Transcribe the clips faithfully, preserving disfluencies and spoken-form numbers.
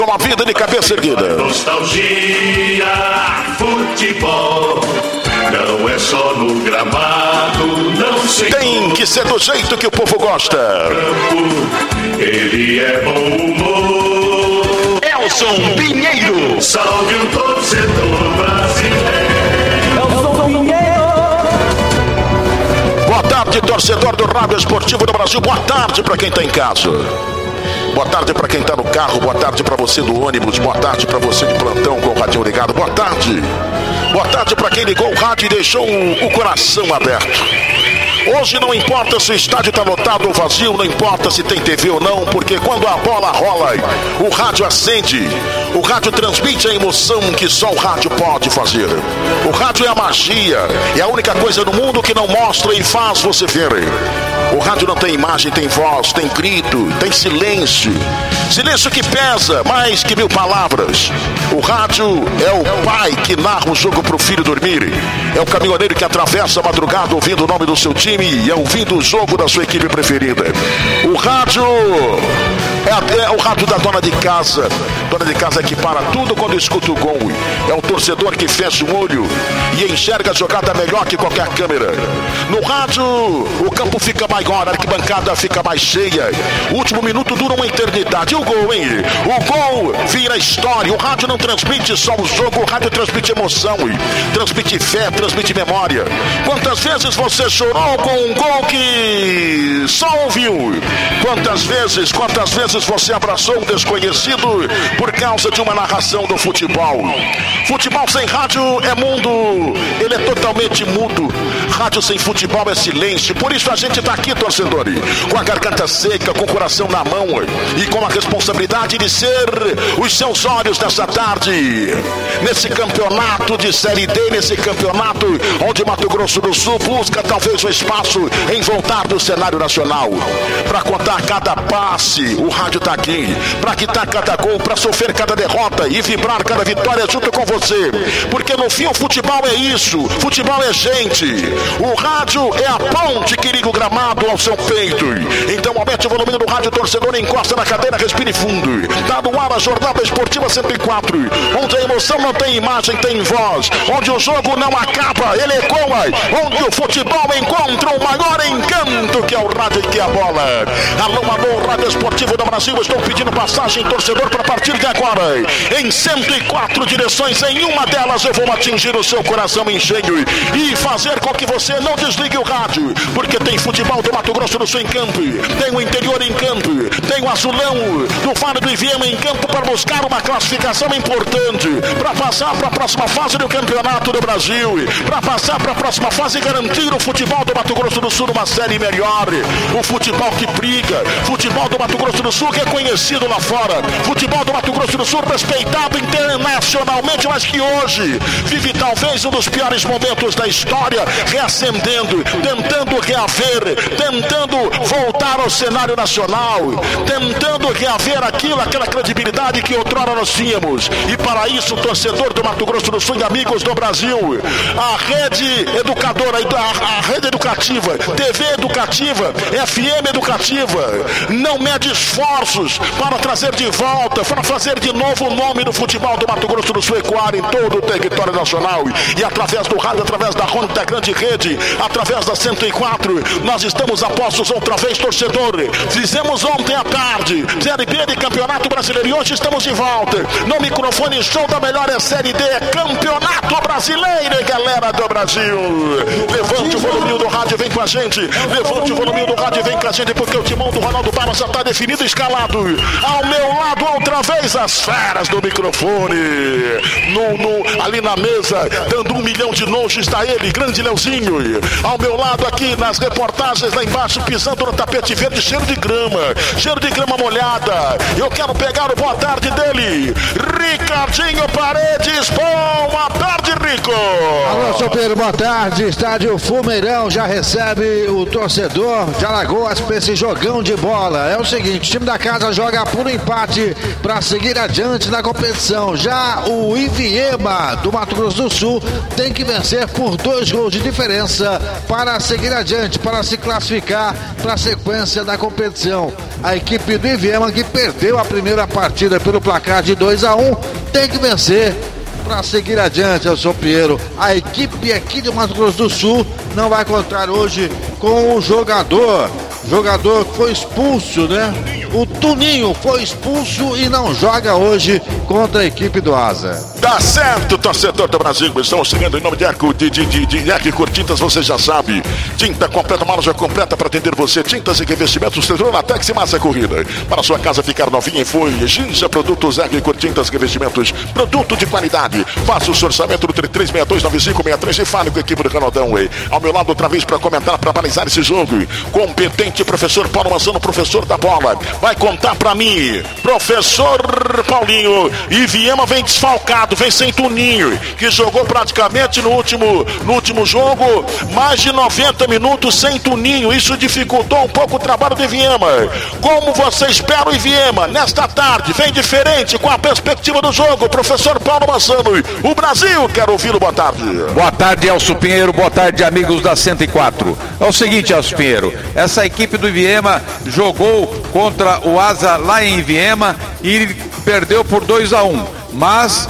Com a vida de cabeça erguida. Nostalgia, futebol, não é só no gramado, não sei. Tem que ser do jeito que o povo gosta. Ele é bom humor. Elson Pinheiro. Salve o torcedor brasileiro. Elson Pinheiro. Boa tarde, torcedor do Rádio Esportivo do Brasil. Boa tarde para quem está em casa. Boa tarde para quem está no carro, boa tarde para você do ônibus, boa tarde para você de plantão com o radinho ligado, boa tarde. Boa tarde para quem ligou o rádio e deixou o, o coração aberto. Hoje não importa se o estádio está lotado ou vazio, não importa se tem T V ou não, porque quando a bola rola, o rádio acende. O rádio transmite a emoção que só o rádio pode fazer. O rádio é a magia, é a única coisa no mundo que não mostra e faz você ver. O rádio não tem imagem, tem voz, tem grito, tem silêncio. Silêncio que pesa mais que mil palavras. O rádio é o pai que narra o jogo pro filho dormir. É o caminhoneiro que atravessa a madrugada ouvindo o nome do seu time e ouvindo o jogo da sua equipe preferida. O rádio é, é o rádio da dona de casa. Dona de casa que para tudo quando escuta o gol. É o torcedor que fecha o olho e enxerga a jogada melhor que qualquer câmera. No rádio, o campo fica maior, a arquibancada fica mais cheia. O último minuto dura uma eternidade. E o gol, hein? O gol vira história. O rádio não transmite só o jogo, o rádio transmite emoção, transmite fé, transmite memória. Quantas vezes você chorou com um gol que só ouviu? Quantas vezes, quantas vezes você abraçou um desconhecido por causa de uma narração do futebol? Futebol sem rádio é mundo, ele é totalmente mudo. Rádio sem futebol é silêncio. Por isso a gente está aqui, torcedor, com a garganta seca, com o coração na mão e com a responsabilidade de ser os seus olhos nessa tarde, nesse campeonato de Série D, nesse campeonato onde Mato Grosso do Sul busca talvez o espaço em voltar do cenário nacional. Para contar cada passe, o rádio está aqui. Para quitar cada gol, para sofrer cada derrota e vibrar cada vitória junto com você. Porque no fim o futebol é isso, futebol é gente. O rádio é a ponte que liga o gramado ao seu peito. Então aumente o volume do rádio, torcedor, encosta na cadeira, respire fundo. Tá no ar a Jornada Esportiva cento e quatro, onde a emoção não tem imagem, tem voz, onde o jogo não acaba, ele ecoa, onde o futebol encontra o maior encanto que é o rádio e que é a bola. Alô, alô, Rádio Esportivo do Brasil, estou pedindo passagem, torcedor, para partir de agora. Em cento e quatro direções, em uma delas eu vou atingir o seu coração em cheio e fazer com que você não desligue o rádio, porque tem futebol do Mato Grosso do Sul em campo, tem o interior em campo, tem o azulão do Faro do Iviema em campo para buscar uma classificação importante, para passar para a próxima fase do Campeonato do Brasil, para passar para a próxima fase e garantir o futebol do Mato Grosso do Sul numa série melhor. O futebol que briga, futebol do Mato Grosso do Sul reconhecido lá fora, futebol do Mato Grosso do Sul respeitado internacionalmente, mas que hoje vive talvez um dos piores momentos da história, reacendendo, tentando reaver, tentando voltar ao cenário nacional, tentando reaver aquilo, aquela credibilidade que outrora nós tínhamos. E para isso, torcedor do Mato Grosso do Sul e amigos do Brasil, a rede educadora, a, a rede educativa, T V educativa, F M educativa, não mede esforços para trazer de volta, para fazer de novo o nome do futebol do Mato Grosso do Sul ecoar em todo o território nacional. E através do rádio, através da Ronda, da grande rede, através da cento e quatro, nós estamos apostos outra vez, torcedor. Fizemos ontem à tarde Série B de Campeonato Brasileiro e hoje estamos de volta no microfone show da melhor é Série D, Campeonato Brasileiro, galera do Brasil. Levante o volume do rádio, vem com a gente. Levante o volume do rádio, vem com a gente, porque o timão do Ronaldo Barros já está definido, escalado. Ao meu lado, outra vez, as feras do microfone. No, no, ali na mesa, dando um milhão de nojo, está ele, grande Leozinho. Ao meu lado aqui, nas reportagens, lá embaixo, pisando no tapete verde, cheiro de grama, cheiro de grama molhada. Eu quero pegar o boa tarde dele, Ricardinho Paredes. Boa tarde, Chico. Alô, seu Pedro, boa tarde. Estádio Fumeirão já recebe o torcedor de Alagoas para esse jogão de bola. É o seguinte, o time da casa joga por empate para seguir adiante na competição. Já o Iviema do Mato Grosso do Sul tem que vencer por dois gols de diferença para seguir adiante, para se classificar para a sequência da competição. A equipe do Iviema, que perdeu a primeira partida pelo placar de dois a um, tem que vencer para seguir adiante, Elson Pinheiro. A equipe aqui do Mato Grosso do Sul não vai contar hoje com o jogador, jogador que foi expulso, né? O Tuninho foi expulso e não joga hoje contra a equipe do Asa. Tá certo, torcedor do Brasil. Estamos chegando em nome de Eco, de, de, de, de Eco Tintas, você já sabe. Tinta completa, uma loja completa para atender você. Tintas e revestimentos, Latex e massa corrida. Para sua casa ficar novinha em folha. Ginja, produtos Eco Tintas, revestimentos, produto de qualidade. Faça o seu orçamento do três seis dois nove cinco seis três e fale com a equipe do Canaldão. Ao meu lado outra vez para comentar, para analisar esse jogo. Competente professor Paulo Manzano, professor da bola. Vai contar pra mim, professor Paulinho. Iviema vem desfalcado, vem sem Tuninho, que jogou praticamente no último, no último jogo mais de noventa minutos sem Tuninho. Isso dificultou um pouco o trabalho do Iviema. Como você espera o Iviema nesta tarde? Vem diferente com a perspectiva do jogo, professor Paulo Manzano. O Brasil, quero ouvi-lo, boa tarde. Boa tarde, Elcio Pinheiro, boa tarde, amigos da cento e quatro. É o seguinte, Elcio Pinheiro, essa equipe do Iviema jogou contra o Asa lá em Iviema e perdeu por dois a um, mas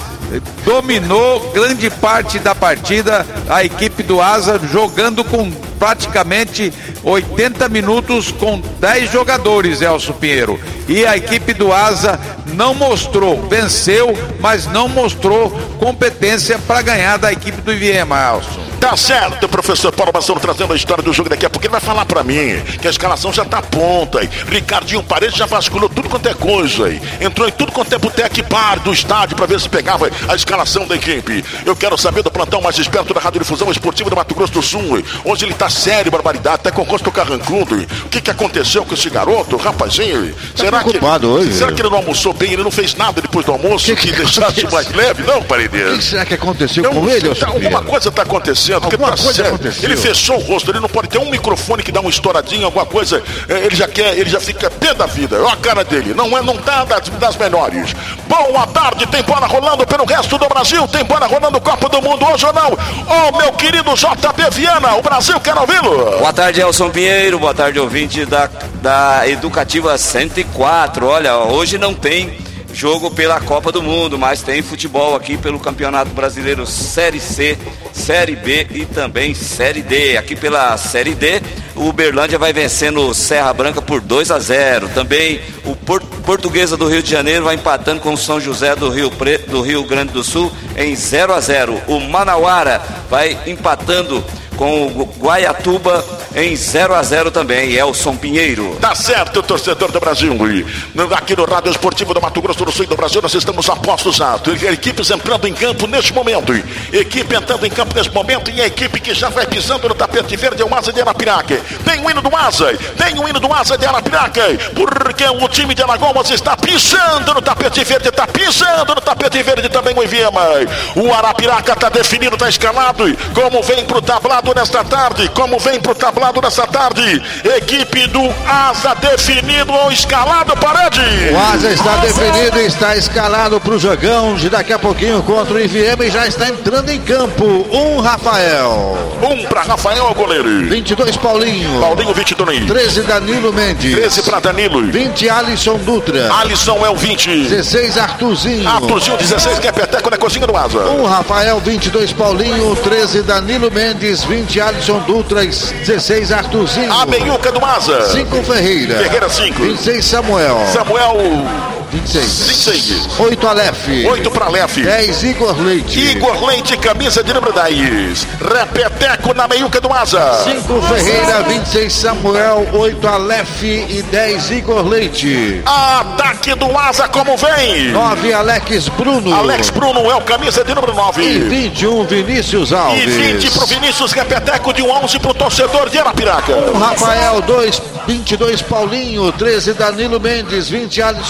dominou grande parte da partida a equipe do Asa, jogando com praticamente oitenta minutos com dez jogadores, Elcio Pinheiro. E a equipe do Asa não mostrou, venceu, mas não mostrou competência para ganhar da equipe do Iviema, Elcio. Tá certo, professor Paulo Manzano trazendo a história do jogo daqui a pouco. Ele vai falar pra mim que a escalação já tá pronta. Aí. Ricardinho Paredes já vasculhou tudo quanto é coisa. Aí. Entrou em tudo quanto é boteco e bar do estádio pra ver se pegava a escalação da equipe. Eu quero saber do plantão mais esperto da Radiodifusão Esportiva do Mato Grosso do Sul. Aí. Hoje ele tá sério, barbaridade, até com o rosto carrancudo. Aí. O que que aconteceu com esse garoto, rapazinho? Aí? Tá será, que, hoje, será que ele não almoçou bem? Ele não fez nada depois do almoço que, que, que deixasse mais leve? Não, Paredes. O que será que aconteceu não, com ele? Tá, alguma coisa tá acontecendo. Alguma tá coisa sério. aconteceu. Ele fechou o rosto, ele não pode ter um microfone que dá uma estouradinha, alguma coisa, ele já quer, ele já fica pé da vida. Olha a cara dele, não é, não tá das, das menores. Boa tarde, tem bola rolando pelo resto do Brasil, tem bola rolando Copa do Mundo hoje ou não? Ô, meu querido J B Viana, o Brasil quer ouvi-lo. Boa tarde, Elson Pinheiro, boa tarde, ouvinte da, da Educativa cento e quatro. Olha, hoje não tem jogo pela Copa do Mundo, mas tem futebol aqui pelo Campeonato Brasileiro Série C, Série B e também Série D. Aqui pela Série D, o Uberlândia vai vencendo o Serra Branca por dois a zero. Também o Port- Portuguesa do Rio de Janeiro vai empatando com o São José do Rio Preto, do Rio Grande do Sul em zero a zero. O Manauara vai empatando com o Guaiatuba em zero a zero também, Elson Pinheiro. Tá certo, torcedor do Brasil. Aqui no Rádio Esportivo do Mato Grosso do Sul do Brasil, nós estamos a postos altos. Equipes entrando em campo neste momento. Equipe entrando em campo neste momento e a equipe que já vai pisando no tapete verde é o Asa de Arapiraca. Tem o hino do Asa, tem o hino do Asa de Arapiraca, porque o time de Alagoas está pisando no tapete verde, está pisando no tapete verde também o Iviema. O Arapiraca está definido, está escalado. Como vem pro tablado nesta tarde, como vem pro tablado nesta tarde, equipe do Asa definido ou escalado, Parede. O Asa está definido e está escalado pro jogão de daqui a pouquinho contra o Iviema e já está entrando em campo. Um Rafael. Um para Rafael, o goleiro. vinte e dois Paulinho. Paulinho, vinte e dois. treze Danilo Mendes. treze para Danilo. vinte Alisson Dutra. Alisson é o vinte. dezesseis Arthurzinho. Arthurzinho, dezesseis, que é peteco na cozinha do Asa. Um Rafael, vinte e dois Paulinho. treze Danilo Mendes. vinte Alisson Dutra. dezesseis Arthurzinho. A meiuca do Asa. cinco Ferreira. Ferreira, cinco. vinte e seis Samuel. Samuel. vinte e seis. vinte e seis. oito Aleph. oito para Aleph. dez Igor Leite. Igor Leite, camisa de número dez. Repeteco na meiuca do Asa. cinco Ferreira, vinte e seis Samuel, oito Aleph e dez Igor Leite. Ataque do Asa, como vem? nove Alex Bruno. Alex Bruno é o camisa de número nove. E vinte e um Vinícius Alves. E vinte pro Vinícius, repeteco de um onze pro torcedor de Arapiraca. um Rafael, dois, vinte e dois Paulinho, treze Danilo Mendes, vinte Alisson Dutra,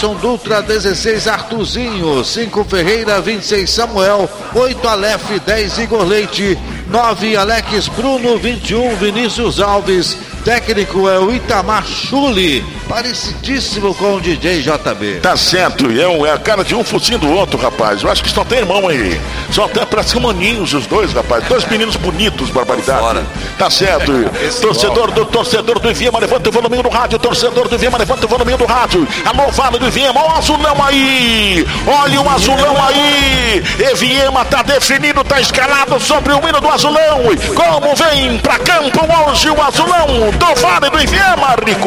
contra dezesseis Artuzinho, cinco Ferreira, vinte e seis Samuel, oito Aleph, dez Igor Leite, nove Alex Bruno, vinte e um Vinícius Alves. Técnico é o Itamar Chuli, parecidíssimo com o D J J B. Tá certo, é, um, é a cara de um focinho do outro, rapaz. Eu acho que só tem irmão aí. Só tem, parece maninhos os dois, rapaz. Dois meninos bonitos, barbaridade. Fora. Tá certo. Torcedor do, torcedor do Iviema, levanta o volume do rádio. Torcedor do Iviema, levanta o volume do rádio. Alô, Vale do Iviema, olha o azulão aí. Olha o azulão aí. Iviema tá definido, tá escalado sobre o hino do azulão. Como vem pra campo hoje o azulão do Vale do Iviema, Rico?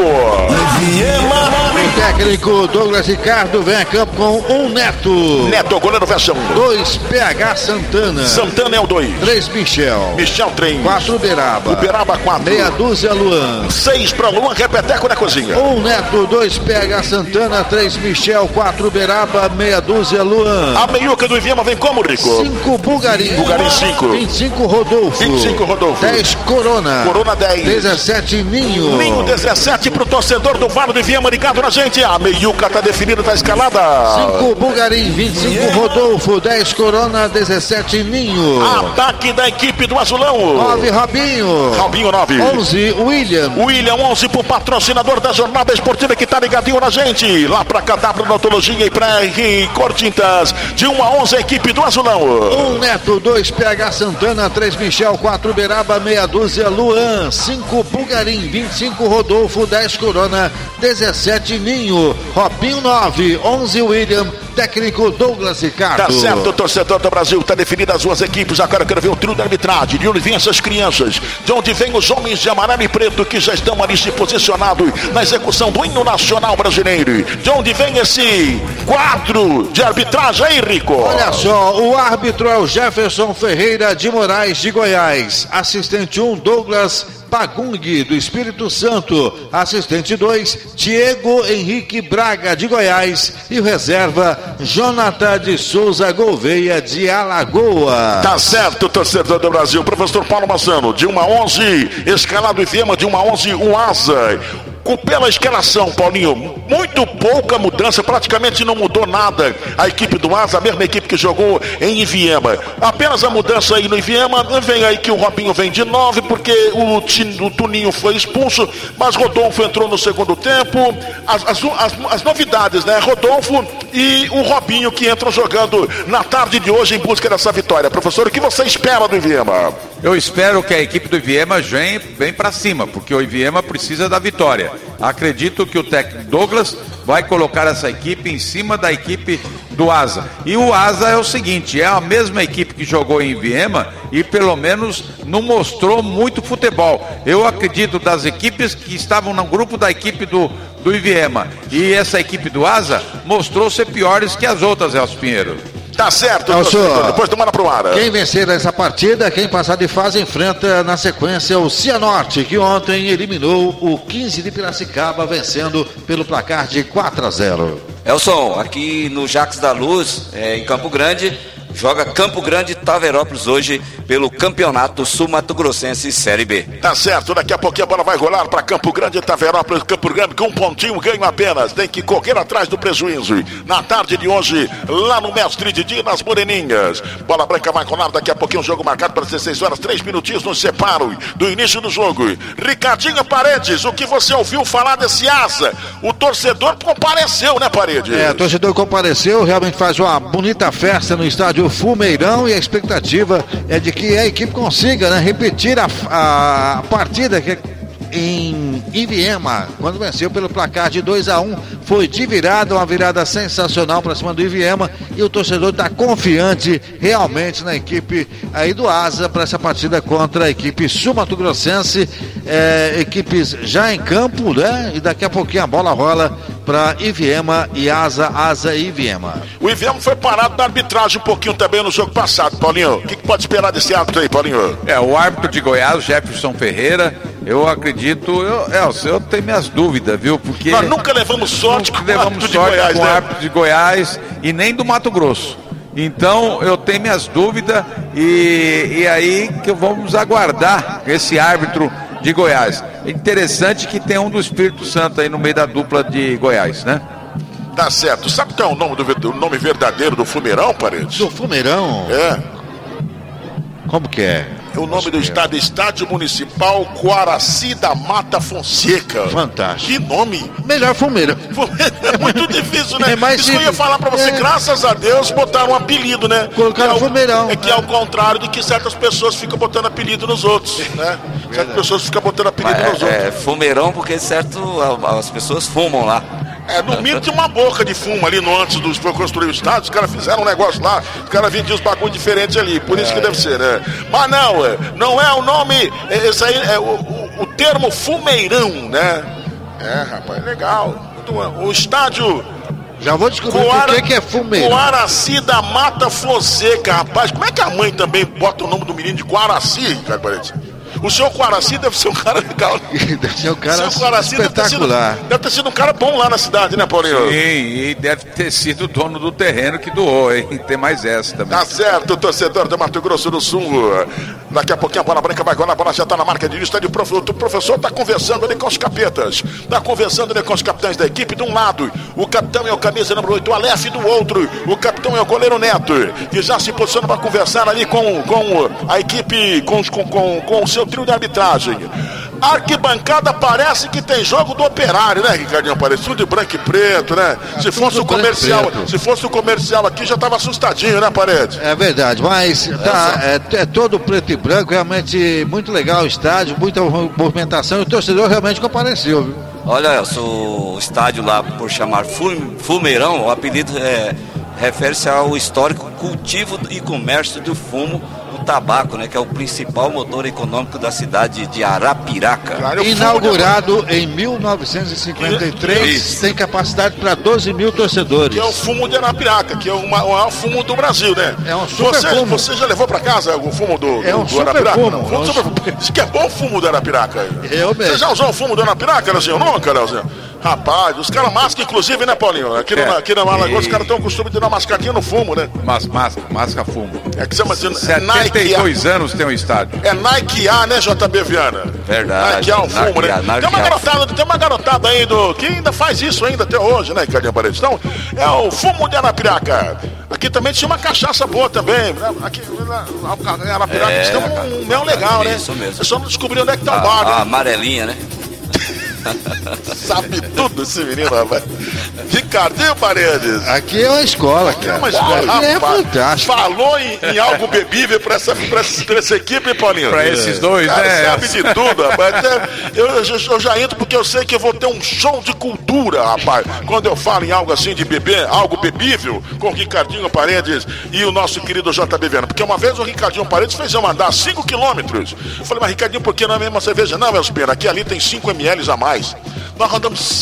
O técnico Douglas Ricardo vem a campo com um Neto. Neto, goleiro versão. Dois P H Santana. Santana é o dois. Três Michel. Michel três. Quatro Uberaba. Uberaba quatro. Meia dúzia Luan. Seis pra Luan, repeteco na cozinha. Um Neto, dois P H Santana, três Michel, quatro Uberaba, meia dúzia Luan. A meiuca do Iviema vem como, Rico? Cinco Bulgarim. Bulgarim cinco. vinte e cinco Rodolfo. vinte e cinco Rodolfo. dez Corona. Corona dez. dezessete Ninho. Ninho dezessete pro torcedor do Vale do Iviema ligado na gente. A meiuca tá definida, tá escalada. cinco Bulgarim, vinte e cinco Rodolfo, dez Corona, dezessete Ninho. Ataque da equipe do Azulão. nove Robinho. Robinho nove. onze William. William onze pro patrocinador da jornada esportiva que tá ligadinho na gente. Lá pra Cadabra Odontologia e pra R Cortintas. De um a onze a equipe do Azulão. um Neto, dois P H Santana, três Michel, quatro Uberaba, meia dúzia Luan, cinco Bulgarim, vinte e cinco Rodolfo, dez Corona, dezessete Ninho, Robinho nove, onze William, técnico Douglas Ricardo. Tá certo, torcedor do Brasil, tá definida as duas equipes. Agora eu quero ver o trio da arbitragem. De onde vêm essas crianças? De onde vêm os homens de amarelo e preto que já estão ali se posicionados na execução do hino nacional brasileiro? De onde vem esse quadro de arbitragem aí, Rico? Olha só, o árbitro é o Jefferson Ferreira de Moraes de Goiás. Assistente um, Douglas Pagung, do Espírito Santo. Assistente dois, Diego Henrique Braga, de Goiás. E o reserva, Jonathan de Souza Gouveia, de Alagoas. Tá certo, torcedor do Brasil. Professor Paulo Massano, de um a onze, escalado Iviema, de um a onze, um asa. Pela escalação, Paulinho, muito pouca mudança, praticamente não mudou nada a equipe do Asa, a mesma equipe que jogou em Iviema. Apenas a mudança aí no Iviema, vem aí que o Robinho vem de nove, porque o, o Tuninho foi expulso, mas Rodolfo entrou no segundo tempo. As, as, as, as novidades, né? Rodolfo e o Robinho que entram jogando na tarde de hoje em busca dessa vitória. Professor, o que você espera do Iviema? Eu espero que a equipe do Iviema venha bem para cima, porque o Iviema precisa da vitória. Acredito que o técnico Douglas vai colocar essa equipe em cima da equipe do Asa. E o Asa é o seguinte, é a mesma equipe que jogou em Iviema e pelo menos não mostrou muito futebol. Eu acredito das equipes que estavam no grupo da equipe do, do Iviema. E essa equipe do Asa mostrou ser piores que as outras, Elcio Pinheiro. Tá certo, é senhor. Depois do Mara pro ar. Quem vencer essa partida, quem passar de fase, enfrenta na sequência o Cianorte, que ontem eliminou o quinze de Piracicaba, vencendo pelo placar de quatro a zero. Elson, aqui no Jacques da Luz, é, em Campo Grande, joga Campo Grande e Taverópolis hoje pelo Campeonato Sul-Mato-Grossense Série B. Tá certo, daqui a pouquinho a bola vai rolar para Campo Grande e Taverópolis. Campo Grande com um pontinho, ganho apenas. Tem que correr atrás do prejuízo. Na tarde de hoje, lá no Mestre Didi, nas Moreninhas. Bola branca vai rolar daqui a pouquinho, um jogo marcado para dezesseis horas, três minutinhos nos separam do início do jogo. Ricardinho Paredes, o que você ouviu falar desse Asa? O torcedor compareceu, né, Paredes? É, o torcedor compareceu, realmente faz uma bonita festa no estádio Fumeirão, e a expectativa é de que a equipe consiga, né, repetir a, a partida que em Iviema, quando venceu pelo placar de dois a um, foi de virada, uma virada sensacional para cima do Iviema, e o torcedor está confiante realmente na equipe aí do Asa para essa partida contra a equipe sul-mato-grossense, é, equipes já em campo, né? E daqui a pouquinho a bola rola para Iviema e Asa, Asa e Iviema. O Iviema foi parado na arbitragem um pouquinho também no jogo passado, Paulinho. O que, que pode esperar desse árbitro aí, Paulinho? É, o árbitro de Goiás, Jefferson Ferreira, eu acredito, eu, Elcio, eu tenho minhas dúvidas, viu? Porque nós nunca levamos sorte com o árbitro de Goiás, com o né? árbitro de Goiás e nem do Mato Grosso. Então eu tenho minhas dúvidas e, e aí que vamos aguardar esse árbitro de Goiás. É interessante que tem um do Espírito Santo aí no meio da dupla de Goiás, né? Tá certo. Sabe qual é o nome, do, o nome verdadeiro do Fumeirão, Paredes? Do Fumeirão? É. Como que é? O nome do estádio é Estádio Municipal Coaraci da Mata Fonseca. Fantástico. Que nome? Melhor Fumeirão. É muito difícil, né? É mais Isso que eu ia falar pra você. é. Graças a Deus botaram um apelido, né? Colocaram que é o, Fumeirão. É que é ao contrário de que certas pessoas ficam botando apelido nos outros, né? Certas pessoas ficam botando apelido É, nos outros. é fumeirão porque certo a- as pessoas fumam lá. É, no mínimo tinha uma boca de fumo ali no antes dos foi construir o estádio, os caras fizeram um negócio lá, os caras vendiam os bagulhos diferentes ali, por isso que deve ser, né? Mas não, é, não é o nome, é, esse aí é o, o, o termo Fumeirão, né? É, rapaz, legal. O estádio Já vou descobrir Coara, por que que é Fumeirão. Coaraci da Mata Fonseca, rapaz. Como é que a mãe também bota o nome do menino de Coaraci, cara, parece? O senhor Coaraci deve ser um cara legal. Deve ser um cara O senhor Coaraci deve ter, sido, espetacular. deve ter sido um cara bom lá na cidade, né, Paulinho? Sim, e deve ter sido o dono do terreno que doou, hein? Tem mais essa também. Tá certo, torcedor do Mato Grosso do Sul. Daqui a pouquinho a bola branca vai rolar, a bola já tá na marca de vista. O professor tá conversando ali com os capetas. Tá conversando ali com os capitães da equipe. De um lado, o capitão é o camisa número oito, o Aleph. Do outro, o capitão é o goleiro Neto. Que já se posiciona para conversar ali com, com a equipe, com, com, com, com o seu trio de arbitragem. A arquibancada parece que tem jogo do Operário, né, Ricardinho? Parece tudo de branco e preto, né? Se fosse o comercial, se fosse o comercial aqui, já tava assustadinho, né, Paredes? É verdade, mas tá, é, é todo preto e branco, realmente muito legal o estádio, muita movimentação e o torcedor realmente compareceu, viu? Olha, o estádio lá, por chamar Fum- Fumeirão, o apelido é, refere-se ao histórico cultivo e comércio do fumo, o tabaco, né, que é o principal motor econômico da cidade de Arapiraca. Cara, o Inaugurado em mil novecentos e cinquenta e três, Isso. tem capacidade para doze mil torcedores. Que é o fumo de Arapiraca, que é o maior fumo do Brasil, né? É um super você, fumo. Você já levou pra casa o fumo do, É do, um do super Arapiraca? fumo. Não, fumo É um super fumo. Diz que é bom o fumo do Arapiraca. Eu mesmo. Você já usou o fumo do Arapiraca, Leozinho? Nunca, Leozinho? Rapaz, os caras mascam, inclusive, né, Paulinho? Aqui, É. na, aqui na Alagoas, os E- caras têm o costume de dar uma mascadinha no fumo, né? Mas masca, masca fumo. É que chama de setenta Nike e dois anos tem um estádio. É Nike A, né, J B Viana? Verdade. Nike A, o fumo, Nike né? A, Nike Tem uma A. garotada, tem uma garotada aí do, que ainda faz isso ainda até hoje, né, Ricardinho Paredes? Então, é o fumo de Arapiraca. Aqui também tinha uma cachaça boa também. Né? Aqui em Arapiraca É, eles têm um mel legal, né? isso mesmo. Eu só não descobri onde é que tá A, o bar, a né? amarelinha, né? Sabe tudo esse menino, rapaz. Ricardinho Paredes. Aqui é uma escola, É cara. uma escola, Aqui é rapaz. fantástico. Falou em, em algo bebível pra essa, pra, essa, pra essa equipe, Paulinho? Pra esses dois, Cara, né? sabe de tudo, rapaz. Até Eu, eu, eu já entro porque eu sei que eu vou ter um show de cultura, rapaz. Quando eu falo em algo assim de beber, algo bebível, com o Ricardinho Paredes e o nosso querido J B Viana. Porque uma vez o Ricardinho Paredes fez eu andar cinco quilômetros. Eu falei, mas Ricardinho, por que não é a mesma cerveja? Não, meus pena, aqui ali tem cinco mililitros a mais. Nós andamos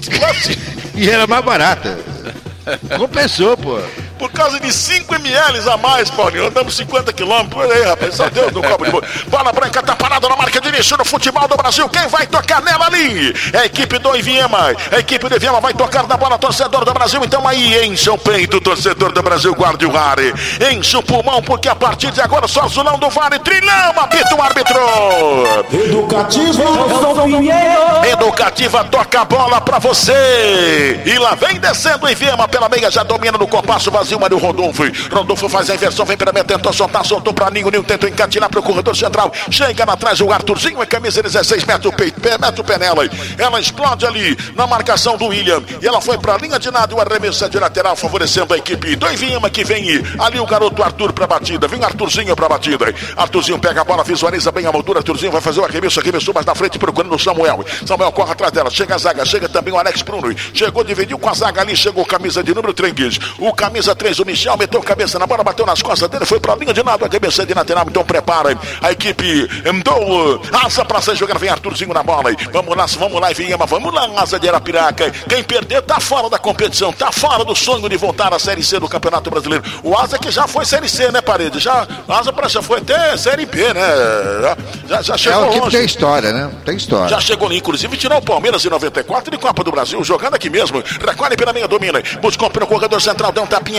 E era mais barata. Compensou, pô. por causa de cinco mililitros a mais, Paulinho. Andamos cinquenta quilômetros. Por aí, rapaz. Só Deus no copo de boa. Bola branca tá parada na marca de início no futebol do Brasil. Quem vai tocar nela ali? É a equipe do Iviema. A equipe do Iviema vai tocar na bola, torcedor do Brasil. Então aí, encha o peito, torcedor do Brasil. Guarde o ar. Enche o pulmão, porque a partir de agora só Zulão do Vale. Trilhão, apita o árbitro. Educativa, eu sou Pinheiro. Educativa toca a bola pra você. E lá vem descendo o Iviema pela meia, já domina no compasso vazio, Mário Rodolfo. Rodolfo faz a inversão, vem pela meia, tentou soltar, soltou pra Ninho, Ninho tentou encatinar pro corredor central. Chega lá atrás o Arthurzinho, é camisa dezesseis, mete o peito, mete o pé nela. Ela explode ali na marcação do William. E ela foi pra linha de nada e o arremesso de lateral, favorecendo a equipe do Iviema, que vem ali o garoto Arthur pra batida. Vem o Arthurzinho pra batida. Arthurzinho pega a bola, visualiza bem a moldura. Arthurzinho vai fazer o arremesso, arremessou mais na frente, procurando o Samuel. Samuel corre atrás dela, chega a zaga, chega também o Alex Bruno. Chegou, dividiu com a zaga ali, chegou camisa de número três. O camisa três, o Michel, meteu cabeça na bola, bateu nas costas dele, foi pra linha de nada, a cabeça de lateral, então prepara a equipe do Asa pra sair jogando, vem Arthurzinho na bola. Vamos lá, vamos lá, Iviema, vamos lá, Asa de Arapiraca. Quem perder tá fora da competição, tá fora do sonho de voltar à Série C do Campeonato Brasileiro. O Asa que já foi Série C, né, Parede? Já, Asa já foi até Série B, né? Já, já É chegou uma equipe que longe. tem história, né? Tem história. Já chegou ali, inclusive, tirou o Palmeiras em noventa e quatro de Copa do Brasil, jogando aqui mesmo. Recolhe pela meia, domina. Buscou pelo corredor central, deu um tapinha,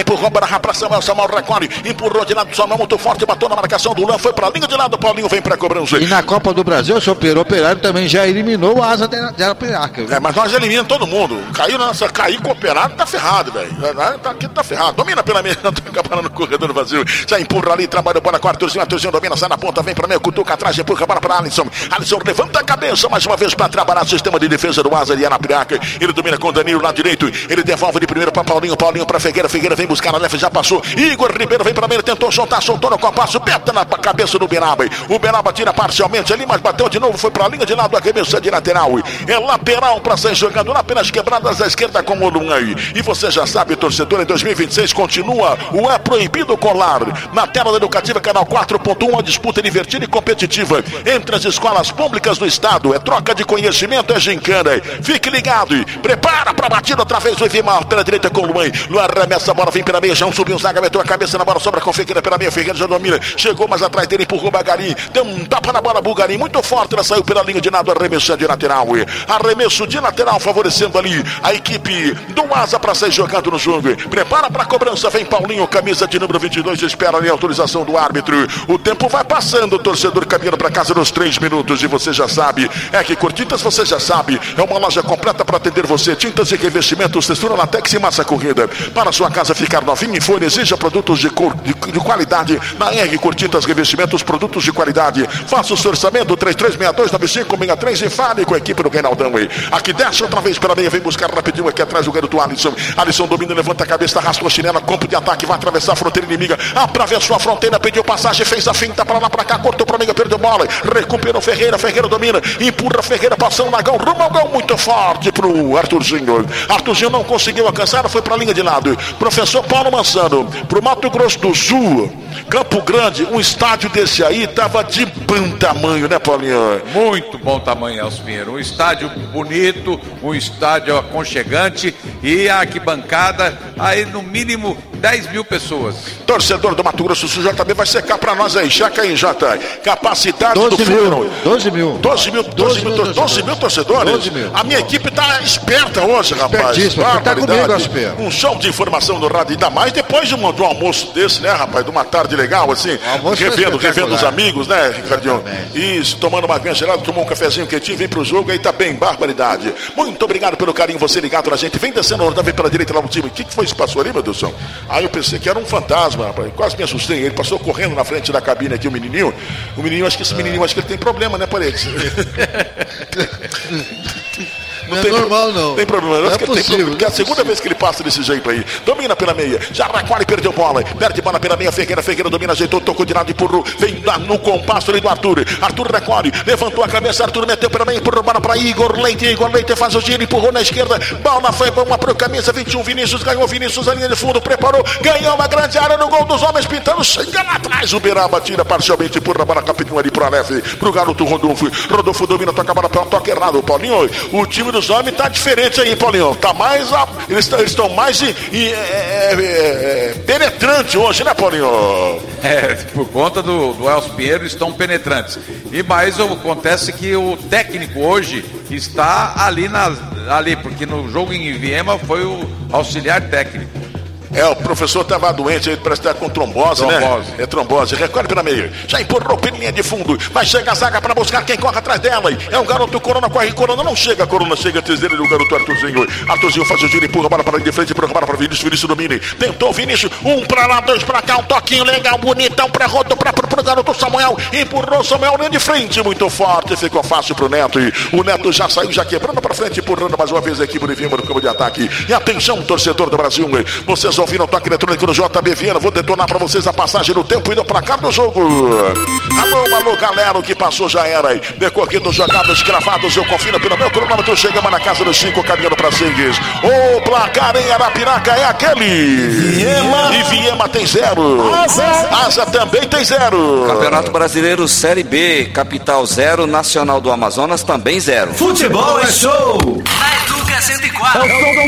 empurrou para a Samuel, Samuel recolhe, empurrou de lado, Samuel muito forte, bateu na marcação do Luan, foi para a linha de lado, Paulinho vem para a cobrança. E na Copa do Brasil, o senhor Operário também já eliminou o Asa de Arapiraca. É, mas nós eliminamos todo mundo. Caiu nessa, cair com o Operário, tá ferrado, velho. Tá, aqui tá ferrado. Domina pela meia, não tá parando no corredor vazio. Já empurra ali, trabalha a bola com o Arthurzinho, Arthurzinho domina, sai na ponta, vem para meio, cutuca atrás, empurra a bola para Alisson. Alisson levanta a cabeça mais uma vez para trabalhar o sistema de defesa do Asa de Arapiraca. Ele domina com o Danilo lá direito, ele devolve de primeiro para Paulinho, Paulinho para Figueira, Figueira vem buscar a leve, já passou. Igor Ribeiro vem para meio, tentou soltar, soltou no compasso, beta na cabeça do Beraba. O Beraba tira parcialmente ali, mas bateu de novo, foi para a linha de lado, arremessa de lateral. É lateral para sair jogando lá pelas quebradas da esquerda com o Luan. E você já sabe, torcedor, em dois mil e vinte e seis continua o É Proibido Colar. Na tela da Educativa, canal quatro ponto um, uma disputa divertida e competitiva entre as escolas públicas do estado. É troca de conhecimento, é gincana. Fique ligado e prepara para a batida outra vez. O Ivimar pela direita com o Luan. Luan arremessa a bola, vem pela meia, já um subiu, zaga, meteu a cabeça na bola, sobra com Figueira pela meia, Figueira já domina, chegou mais atrás dele, empurrou o Bagarim, deu um tapa na bola, Bugarim, muito forte, ela saiu pela linha de nada, arremesso de lateral, arremesso de lateral, favorecendo ali a equipe do Asa para sair jogando no jogo. Prepara para a cobrança, vem Paulinho, camisa de número vinte e dois, espera ali a autorização do árbitro. O tempo vai passando, o torcedor caminhando para casa nos três minutos, e você já sabe, é que Cortintas, você já sabe, é uma loja completa para atender você, tintas e revestimentos, textura latex e massa corrida, para sua casa ficar novinha e for, exija produtos de, cor, de, de qualidade, na R Cortintas Revestimentos, produtos de qualidade. Faça o seu orçamento, três três seis dois nove cinco seis três, e fale com a equipe do Reinaldão. Aqui desce outra vez pela meia, vem buscar rapidinho aqui atrás o garoto Alisson. Alisson domina, levanta a cabeça, arrasta a chinela, campo de ataque, vai atravessar a fronteira inimiga, atravessou a fronteira, pediu passagem, fez a finta para lá, para cá, cortou para amiga, perdeu bola, recuperou Ferreira, Ferreira domina, empurra Ferreira, passando na gão, rumo ao gão, muito forte pro Arthurzinho. Arthurzinho não conseguiu alcançar, foi para a linha de lado. Professor Paulo Mansano, pro Mato Grosso do Sul, Campo Grande, um estádio desse aí tava de bom tamanho, né, Paulinho? Muito bom tamanho, Elcio Pinheiro. Um estádio bonito, um estádio aconchegante e a arquibancada aí no mínimo dez mil pessoas. Torcedor do Mato Grosso do Sul, J B vai secar pra nós aí, checa aí, Jota. Capacidade do Fluminense. doze mil. doze mil, doze mil, doze mil torcedores. doze mil. A minha equipe tá esperta hoje, rapaz. Tá comigo, Asper. Um show de informação do rádio, ainda mais depois de um, de um almoço desse, né, rapaz? De uma tarde legal, assim. Revendo, revendo os amigos, né, Ricardinho? Isso, tomando uma vinha gelada, tomou um cafezinho quentinho, vem pro jogo, aí tá bem, barbaridade. Muito obrigado pelo carinho, você ligado na gente. Vem descendo, vem pela direita lá no time. O que, que foi que passou ali, meu Deus do céu? Aí eu pensei que era um fantasma, rapaz. Quase me assustei. Ele passou correndo na frente da cabine aqui, o menininho. O menininho, acho que esse menininho, acho que ele tem problema, né, Paredes? Não, não é tem, normal, não. Tem problema, não, não é que possível. Tem, porque é a segunda possível. vez que ele passa desse jeito aí. Domina pela meia. Já Raquari perdeu bola. Perde bola pela meia. Ferreira, Ferreira domina, ajeitou, tocou de lado, empurrou. Vem lá no compasso ali do Arthur. Arthur recolhe, levantou a cabeça. Arthur meteu pela meia, empurrou bola para Igor Leite. Igor Leite faz o giro, empurrou na esquerda. Bola foi uma pro camisa vinte e um. Vinícius ganhou. Vinícius a linha de fundo, preparou. Ganhou uma grande área no gol dos homens, pintando. Chega lá atrás. O Beraba tira parcialmente, empurra a bola capitão ali pro Aleph. Pro garoto Rodolfo. Rodolfo domina, toca a bola para o toque errado. Paulinho, o time dos homens tá diferente aí, Paulinho. Tá mais. Eles estão mais e, e, é, é, é, penetrante hoje, né, Paulinho? É, por conta do, do Elcio Pinheiro, estão penetrantes. E mais acontece que o técnico hoje está ali, na, ali porque no jogo em Viema foi o auxiliar técnico. É, o professor estava doente, ele parece estar com trombose, trombose, né? É trombose, recolhe pela meia. Já empurrou pela linha de fundo. Vai chegar a zaga para buscar quem corre atrás dela. É o garoto Corona, corre, Corona não chega. Corona chega atrás dele, o garoto Arthurzinho. Arthurzinho faz o giro, empurra a bola para a linha de frente, empurra a bola para Vinícius, Vinícius domina. Tentou Vinícius, um para lá, dois para cá, um toquinho legal, bonitão para rodou para o garoto Samuel. Empurrou Samuel linha de frente, muito forte, ficou fácil para o Neto. E o Neto já saiu, já quebrando para frente, empurrando mais uma vez a equipe do Viema no campo de ataque. E atenção, torcedor do Brasil, vocês ouviram o toque eletrônico no J B Viana, vou detonar pra vocês a passagem do tempo e do placar do jogo. Alô, alô, galera, o que passou já era. Decorrido jogados cravados, eu confiro pelo meu cronômetro, chegamos na casa dos cinco, caminhando pra Sings. O placar em Arapiraca é aquele. Viema. E Viema tem zero. Asa. Asa também tem zero. Campeonato Brasileiro Série B, Capital zero, Nacional do Amazonas também zero. Futebol é show. Na Educativa cento e quatro.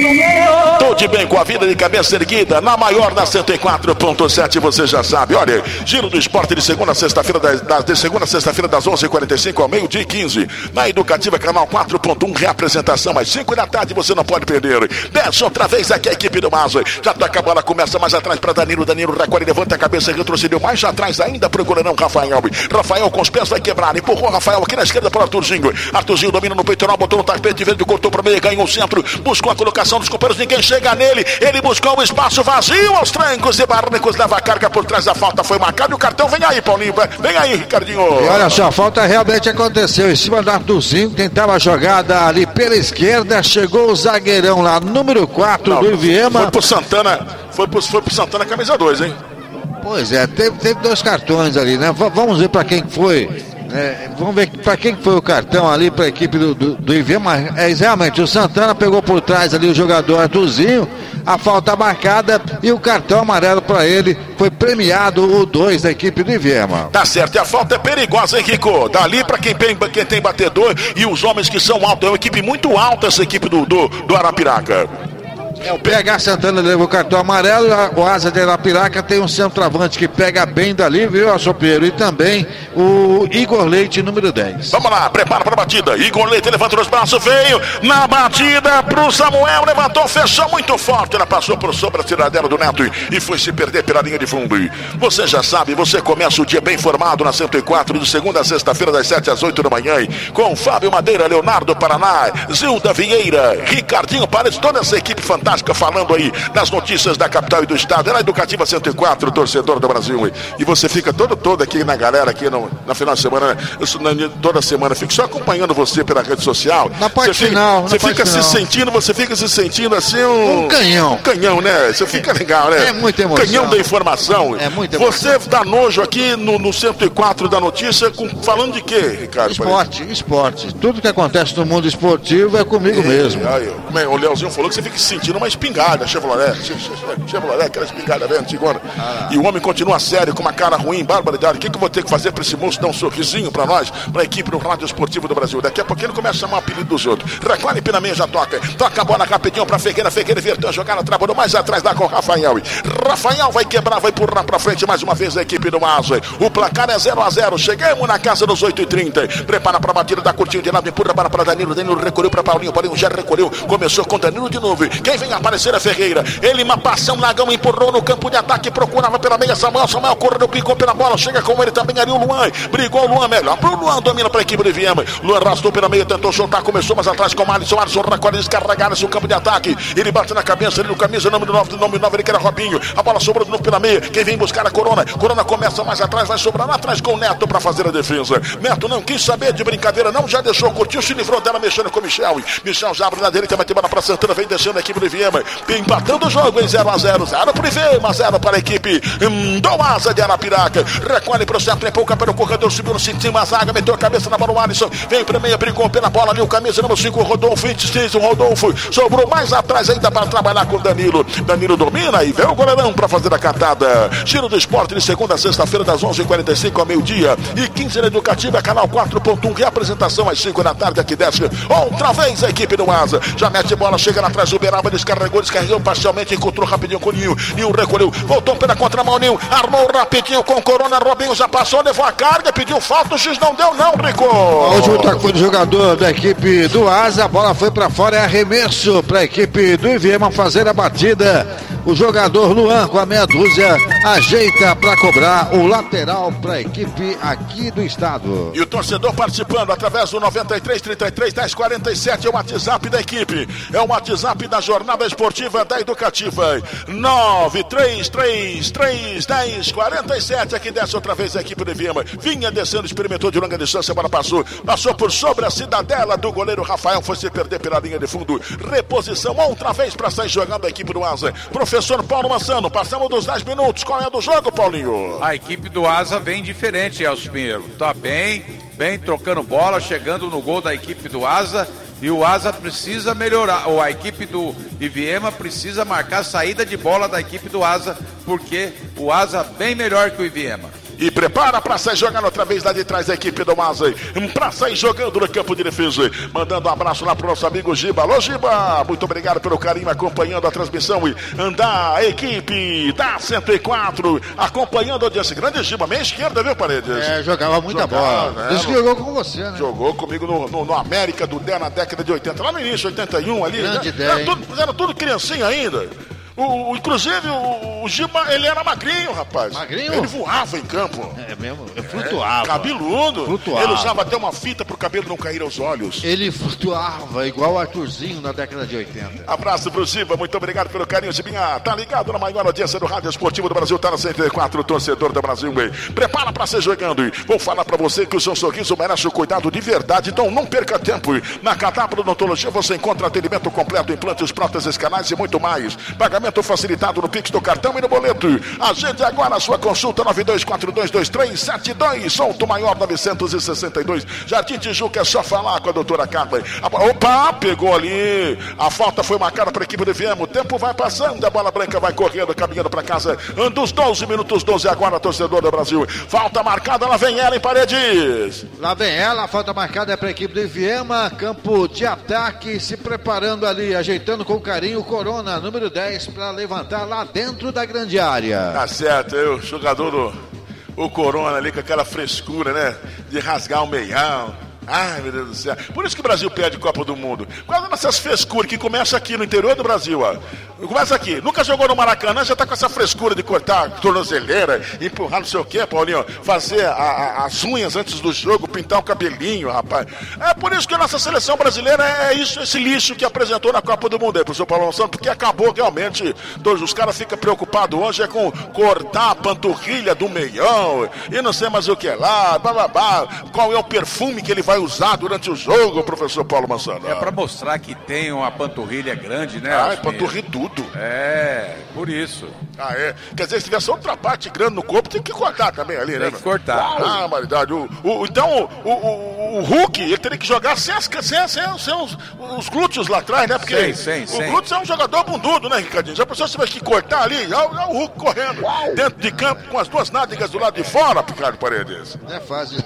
Tudo bem com a vida de cabeça erguida, na maior da cento e quatro ponto sete, você já sabe. Olha, Giro do Esporte de segunda a sexta-feira, das, das, de segunda a sexta-feira, das onze e quarenta e cinco ao meio-dia e quinze. Na Educativa, canal quatro ponto um, reapresentação às cinco da tarde, você não pode perder. Desce outra vez aqui a equipe do Asa. Já toca a bola, começa mais atrás para Danilo. Danilo recolhe, levanta a cabeça, retrocedeu mais atrás ainda para o goleirão Rafael. Rafael com os pés vai quebrar, empurrou Rafael aqui na esquerda para o Arthurzinho. Arthurzinho domina no peitoral, botou no tapete verde, cortou para o meio, ganhou o centro, buscou a colocação dos companheiros, ninguém chega nele. Ele buscou um espaço vazio aos trancos e barrancos, leva a carga por trás da falta, foi marcado e o cartão vem aí, Paulinho, vem aí, Ricardinho. E olha só, a falta realmente aconteceu em cima do Arthurzinho, tentava a jogada ali pela esquerda, chegou o zagueirão lá, número quatro do Iviema. Foi pro Santana, foi pro, foi pro Santana camisa dois, hein? Pois é, teve, teve dois cartões ali, né? V- vamos ver para quem foi. É, vamos ver para quem foi o cartão ali para a equipe do, do, do Iviema. É, realmente, o Santana pegou por trás ali o jogador Arthurzinho, a falta marcada e o cartão amarelo para ele. Foi premiado o dois da equipe do Iviema. Tá certo, e a falta é perigosa, hein, Rico? Dali para quem tem, quem tem batedor e os homens que são altos. É uma equipe muito alta, essa equipe do, do, do Arapiraca. É, o P H Santana levou o cartão amarelo, o Asa de Arapiraca tem um centroavante que pega bem dali, viu, Assopeiro? E também o Igor Leite, número dez. Vamos lá, prepara para a batida. Igor Leite levanta os braços, veio na batida pro Samuel, levantou, fechou muito forte, ela passou por sobre a tiradela do Neto e foi se perder pela linha de fundo. Você já sabe, você começa o dia bem informado na cento e quatro, de segunda a sexta-feira, das sete às oito da manhã, com Fábio Madeira, Leonardo Paraná, Zilda Vieira, Ricardinho Paredes, toda essa equipe fantástica falando aí das notícias da capital e do estado. É na Educativa cento e quatro, torcedor do Brasil. E você fica todo, todo aqui na galera, aqui no, na final de semana, eu, toda semana, fico só acompanhando você pela rede social. Na parte você final. Fica, você parte fica final. se sentindo, você fica se sentindo assim um... Um canhão. Um canhão, né? Você fica legal, né? É muita emoção. Canhão da informação. É muita emoção. Você dá nojo aqui no, no cento e quatro da notícia, com, falando de quê, Ricardo? Esporte, esporte. Tudo que acontece no mundo esportivo é comigo É, mesmo. Aí, o Leozinho falou que você fica se sentindo uma espingarda, Chevrolet, Chevrolet, aquela espingarda velha, antigona. Ah, e o homem continua sério, com uma cara ruim, barbaridade. O que, que eu vou ter que fazer para esse moço dar um sorrisinho para nós, para a equipe do Rádio Esportivo do Brasil? Daqui a pouco ele começa a chamar o apelido dos outros. Recolhe e Pinaminha já toca. Toca a bola rapidinho para Fegueira. Fegueira inverteu a jogada, trabalhou mais atrás da com Rafael. Rafael vai quebrar, vai empurrar para frente mais uma vez a equipe do Asa. O placar é zero a zero. Chegamos na casa dos oito e trinta. Prepara para a batida da curtinha de lado, empurra para, para Danilo. Danilo recolheu para Paulinho. Paulinho já recolheu. Começou com Danilo de novo. Quem vem aparecer é Ferreira. Ele, uma passão, Nagão empurrou no campo de ataque, procurava pela meia Samuel. Samuel correu, picou pela bola. Chega com ele também ali o Luan. Brigou o Luan melhor. Pro Luan, domina para a equipe do Viema. Luan arrastou pela meia, tentou soltar. Começou mais atrás com o Alisson. Alisson recolhe, descarregar-se o campo de ataque. Ele bate na cabeça, ele no camisa, número nove, número nove, ele que era Robinho. A bola sobrou de novo pela meia. Quem vem buscar a Corona? Corona começa mais atrás, vai sobrar lá atrás com o Neto para fazer a defesa. Neto não quis saber de brincadeira, não, já deixou, curtiu, se livrou dela, mexendo com o Michel. Michel já abre na direita, vai ter bola para Santana, vem descendo a equipe do Viema. Empatando o jogo em zero a zero. zero para o Viema, zero para a equipe hum, do Asa de Arapiraca. Recolhe para o centro, empurra pelo corredor, subiu no cima a zaga, meteu a cabeça na bola o Alisson. Vem para meia, brigou pela bola ali, o camisa número cinco, Rodolfo, vinte e seis, o Rodolfo. Sobrou mais atrás ainda para trabalhar com o Danilo. Danilo domina e vem o goleirão para fazer a catada. Giro do Esporte de segunda a sexta-feira, das onze e quarenta e cinco ao meio-dia. E quinze na Educativa, canal quatro ponto um, reapresentação às cinco da tarde, aqui desce. Outra vez a equipe do Asa. Já mete bola, chega lá atrás, Uberaba, descarregou, descarregou parcialmente, encontrou rapidinho com o Ninho. Ninho recolheu, voltou pela contramão, Ninho, armou rapidinho com o Corona, Robinho já passou, levou a carga, pediu falta, o X não deu não, Rico. O último toque foi do jogador da equipe do Asa, a bola foi para fora, é arremesso para a equipe do Iviema fazer a batida. O jogador Luan, com a meia dúzia, ajeita para cobrar o lateral para a equipe aqui do estado. E o torcedor participando através do noventa e três, trinta e três, dez, quarenta e sete, é o WhatsApp da equipe, é o WhatsApp da Jornada Esportiva da Educativa. nove três três três, dez, quarenta e sete, aqui desce outra vez a equipe do Viema. Vinha descendo, experimentou de longa distância, a bola passou, passou por sobre a cidadela do goleiro Rafael, foi se perder pela linha de fundo. Reposição outra vez para sair jogando a equipe do Asa. Professor Paulo Massano, passamos dos dez minutos. Qual é do jogo, Paulinho? A equipe do Asa vem diferente, Elcio Pinheiro. Tá bem, bem trocando bola, chegando no gol da equipe do Asa. E o Asa precisa melhorar, ou a equipe do Iviema precisa marcar a saída de bola da equipe do Asa, porque o Asa bem melhor que o Iviema. E prepara para sair jogando outra vez lá de trás a equipe do Mazei. Para sair jogando no campo de defesa. Mandando um abraço lá pro nosso amigo Giba. Alô, Giba! Muito obrigado pelo carinho acompanhando a transmissão. E andar a equipe da cento e quatro acompanhando a audiência. Grande Giba, meia esquerda, viu, Paredes? É, jogava muita Jogava, bola. né? Diz que jogou com você, né? Jogou comigo no, no, no América do Dé na década de oitenta. Lá no início, oitenta e um ali. Grande né? ideia, era, hein? tudo, era tudo criancinha ainda. O, o, inclusive, o, o Giba, ele era magrinho, rapaz. Magrinho? Ele voava em campo. É mesmo? Eu flutuava. É, cabeludo. Flutuava. Ele usava até uma fita pro cabelo não cair aos olhos. Ele flutuava igual o Arthurzinho na década de oitenta. Abraço pro Giba, muito obrigado pelo carinho, Gibinha. Tá ligado na maior audiência do Rádio Esportivo do Brasil, tá na cento e quatro, torcedor do Brasil. Bem. Prepara pra ser jogando. Vou falar pra você que o seu sorriso merece o cuidado de verdade, então não perca tempo. Na Cadáver Odontologia você encontra atendimento completo, implantes, próteses, canais e muito mais. Pagamento facilitado no Pix do cartão e no boleto. Agende agora a sua consulta nove dois quatro dois dois três sete dois, Solto Maior novecentos e sessenta e dois, Jardim Tijuca. É só falar com a doutora Carla. Opa, pegou ali. A falta foi marcada para a equipe do Viema. O tempo vai passando, a bola branca vai correndo, caminhando para casa. Anda os doze minutos, doze agora, torcedor do Brasil. Falta marcada, lá vem ela em Paredes. Lá vem ela, a falta marcada é para a equipe do Viema. Campo de ataque, se preparando ali, ajeitando com carinho o Corona, número dez, para levantar lá dentro da grande área. Tá certo, eu, jogador do o Corona ali com aquela frescura, né? De rasgar o meião. Ai, meu Deus do céu. Por isso que o Brasil perde Copa do Mundo. Quais são essas frescuras que começa aqui no interior do Brasil, ó? Começa aqui. Nunca jogou no Maracanã, já tá com essa frescura de cortar a tornozeleira, empurrar não sei o quê, Paulinho. Fazer a, a, as unhas antes do jogo, pintar o cabelinho, rapaz. É por isso que a nossa seleção brasileira é isso, esse lixo que apresentou na Copa do Mundo aí, professor Paulo Monsanto, porque acabou realmente. Todos os caras ficam preocupados hoje é com cortar a panturrilha do meião e não sei mais o que lá, blá, blá, blá. Qual é o perfume que ele vai usar durante o jogo, professor Paulo Monsanto? É pra mostrar que tem uma panturrilha grande, né? Ah, é panturrilha tudo. É, por isso. Ah, é. Quer dizer, se tivesse outra parte grande no corpo, tem que cortar também ali, né? Tem que cortar. Ah, maridade. O, o, então, o, o, o Hulk, ele teria que jogar sem, as, sem, sem, sem os, os glúteos lá atrás, né? Porque sim, sim, o sim. glúteos é um jogador bundudo, né, Ricardinho? Já pensou se tivesse que cortar ali? Já, já o Hulk correndo dentro de campo com as duas nádegas do lado de fora, Ricardo Paredes. Não é fácil.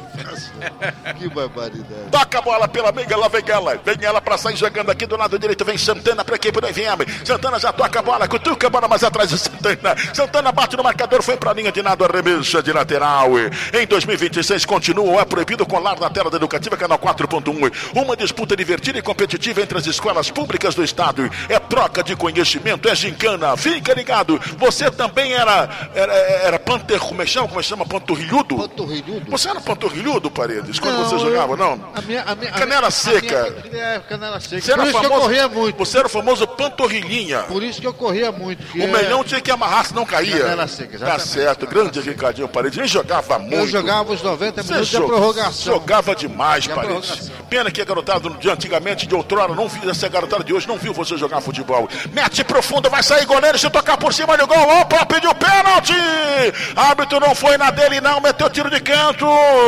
Que barbaridade. Toca a bola pela meia, lá vem ela. Vem ela pra sair jogando aqui do lado direito. Vem Santana pra equipe do I V M. Santana já toca a bola, cutuca a bola mais atrás de Santana. Santana bate no marcador, foi pra linha de nada, arremesso de lateral. Em dois mil e vinte e seis continua, é proibido colar na tela da Educativa, canal quatro ponto um. Uma disputa divertida e competitiva entre as escolas públicas do estado. É troca de conhecimento, é gincana. Fica ligado. Você também era era, era panter, como é que chama? Como é que chama? Panturrilhudo? Panturrilhudo? Você era panturrilhudo, Paredes, quando Não, você jogava, eu, não? A minha, a minha, Canela a seca. A minha, é, canela seca. Você Por era isso famoso, que eu corria muito. Você era o famoso panturrilhinha. Por isso que eu corria muito. O melhão tinha que amarrar, se não caía. Canela seca, tá exatamente. certo, grande Ricardinho Paredes. Ele jogava muito. Eu jogava os noventa Você minutos jog... da prorrogação. Jogava demais, E a Paredes. prorrogação. Pena que a garotada de antigamente, de outrora, não viu, essa garotada de hoje não viu você jogar futebol. Mete profundo, vai sair goleiro, se tocar por cima do gol. Opa, pediu pênalti. Árbitro não foi na dele, não, meteu tiro de canto.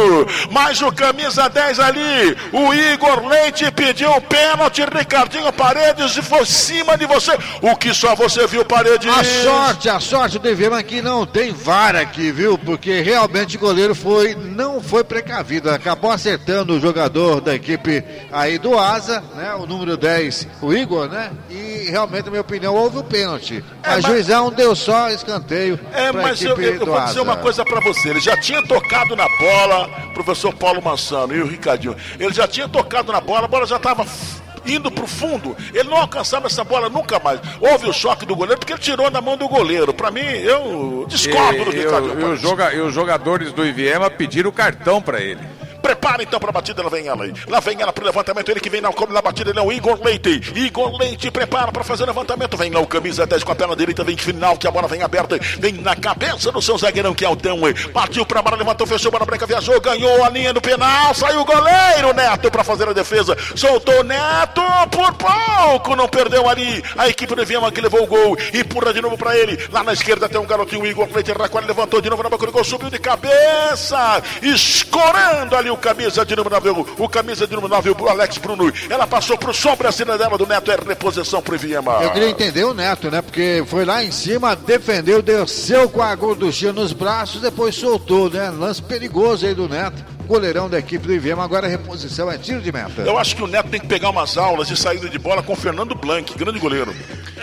Mas o camisa dez ali, o Igor Leite pediu pênalti. Ricardinho Paredes, e foi cima de você. O que só você viu, Paredes? A sorte, a sorte do I V M aqui não tem VAR aqui, viu? Porque realmente o goleiro foi, não foi precavido. Acabou acertando o jogador da equipe aí do Asa, né? O número dez, o Igor, né? E realmente, na minha opinião, houve o pênalti. É, a mas... juizão deu só escanteio. É, mas eu, eu, eu vou dizer uma coisa pra você. Ele já tinha tocado na bola, professor Paulo Mansano e o Ricardinho. Ele já tinha tocado na bola, a bola já estava indo pro fundo. Ele não alcançava essa bola nunca mais. Houve o choque do goleiro porque ele tirou na mão do goleiro. Pra mim, eu discordo do Ricardinho. E, e, joga, e os jogadores do I V M pediram o cartão pra ele. Prepara então para a batida, lá vem ela aí. Lá vem ela pro levantamento, ele que vem na, na batida, ele é o Igor Leite. Igor Leite prepara para fazer o levantamento. Vem lá o camisa dez com a perna direita, vem final, que a bola vem aberta. Vem na cabeça do seu zagueirão, que é o Altão. Partiu para a bola, levantou, fechou, bola branca, viajou, ganhou a linha do penal. Saiu o goleiro Neto para fazer a defesa. Soltou Neto por pouco, não perdeu ali. A equipe do Viema que levou o gol. Empurra de novo para ele. Lá na esquerda tem um garotinho, o Igor Leite, recolhe, levantou de novo na boca do gol, subiu de cabeça, escorando ali o cabeça camisa de número nove, o, o camisa de número nove, o Alex Bruno. Ela passou pro sombra, a cidadela do Neto, é reposição pro Iviema. Eu queria entender o Neto, né? Porque foi lá em cima, defendeu, desceu com a gorduchinha nos braços, depois soltou, né? Lance perigoso aí do Neto. Goleirão da equipe do Iviema, agora a reposição é tiro de meta. Eu acho que o Neto tem que pegar umas aulas de saída de bola com o Fernando Blanc, grande goleiro.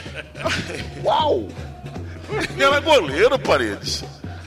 Uau! Ele era goleiro, Paredes.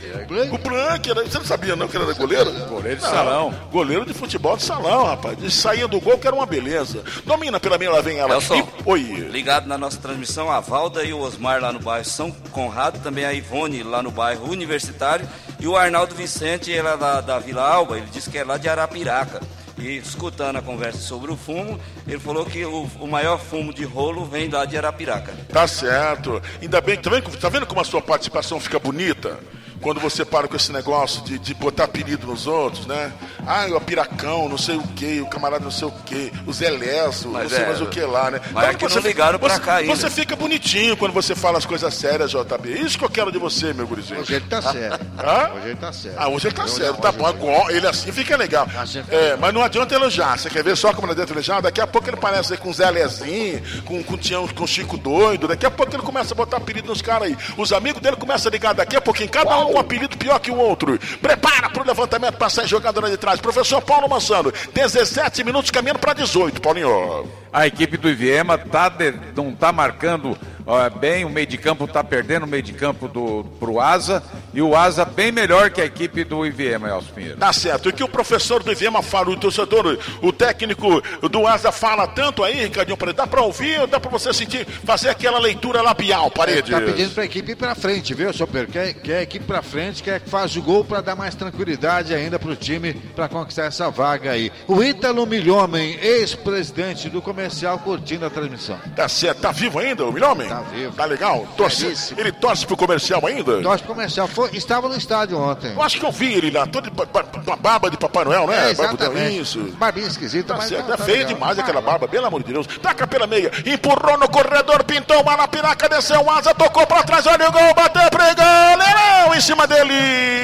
O Blanc, era, você não sabia não que ele era goleiro? Goleiro de não, salão. Goleiro de futebol de salão, rapaz. Ele saía do gol que era uma beleza. Domina pela meia, lá vem ela. Nelson, e, oi. Ligado na nossa transmissão, a Valda e o Osmar lá no bairro São Conrado, também a Ivone lá no bairro Universitário e o Arnaldo Vicente, ele é da, da Vila Alba, ele disse que é lá de Arapiraca. E escutando a conversa sobre o fumo, ele falou que o, o maior fumo de rolo vem lá de Arapiraca. Tá certo. Ainda bem, tá vendo, tá vendo como a sua participação fica bonita? Quando você para com esse negócio de, de botar apelido nos outros, né? Ah, o Apiracão, não sei o que, o camarada não sei o que, o Zé Leso, não sei é, mais o que lá, né? Mas então, é que você, não ligaram pra você, cá ainda. Você fica bonitinho quando você fala as coisas sérias, J B. Isso que eu quero de você, meu gurizinho. Hoje ele tá sério. Ah? Hoje ele tá sério. Ah, hoje ele tá eu sério, não, tá bom. Agora, ele assim fica legal. Assim fica é, legal. Mas não adianta elogiar. Você quer ver só como não adianta elogiar? Daqui a pouco ele parece aí com o Zé Lezinho, com, com o Tião, com o Chico Doido. Daqui a pouco ele começa a botar apelido nos caras aí. Os amigos dele começam a ligar daqui a pouquinho, cada um com um apelido pior que o outro. Prepara para o levantamento para sair jogadora de trás. Professor Paulo Mansano, dezessete minutos caminhando para dezoito, Paulinho. A equipe do Iviema tá de, não está marcando ó, bem, o meio de campo está perdendo o meio de campo do, pro Asa, e o Asa bem melhor que a equipe do Iviema, Elcio Pinheiro. Tá certo, e que o professor do Iviema fala, o torcedor, o técnico do Asa fala tanto aí, Ricardinho Paredes, dá para ouvir, dá para você sentir, fazer aquela leitura labial, Paredes. Tá pedindo para a equipe ir para frente, viu, seu Pedro? Quer, quer a equipe para frente, quer que faça o gol para dar mais tranquilidade ainda pro time para conquistar essa vaga aí. O Ítalo Milhomem, ex-presidente do Comercial, curtindo a transmissão. Tá certo, tá vivo ainda o Milhomem? Tá vivo. Tá legal? Torce, ele torce pro Comercial ainda? Torce pro Comercial, Foi, estava no estádio ontem. Eu acho que eu vi ele lá, todo com a barba de Papai Noel, né? É, exatamente. Isso. Barbinha esquisita, tá mas certo, tá, é tá feia legal. demais aquela barba, pelo amor de Deus. Taca pela meia, empurrou no corredor, pintou uma na piraca, desceu o Asa, tocou pra trás, olha o gol, bateu pro goleirão em cima dele.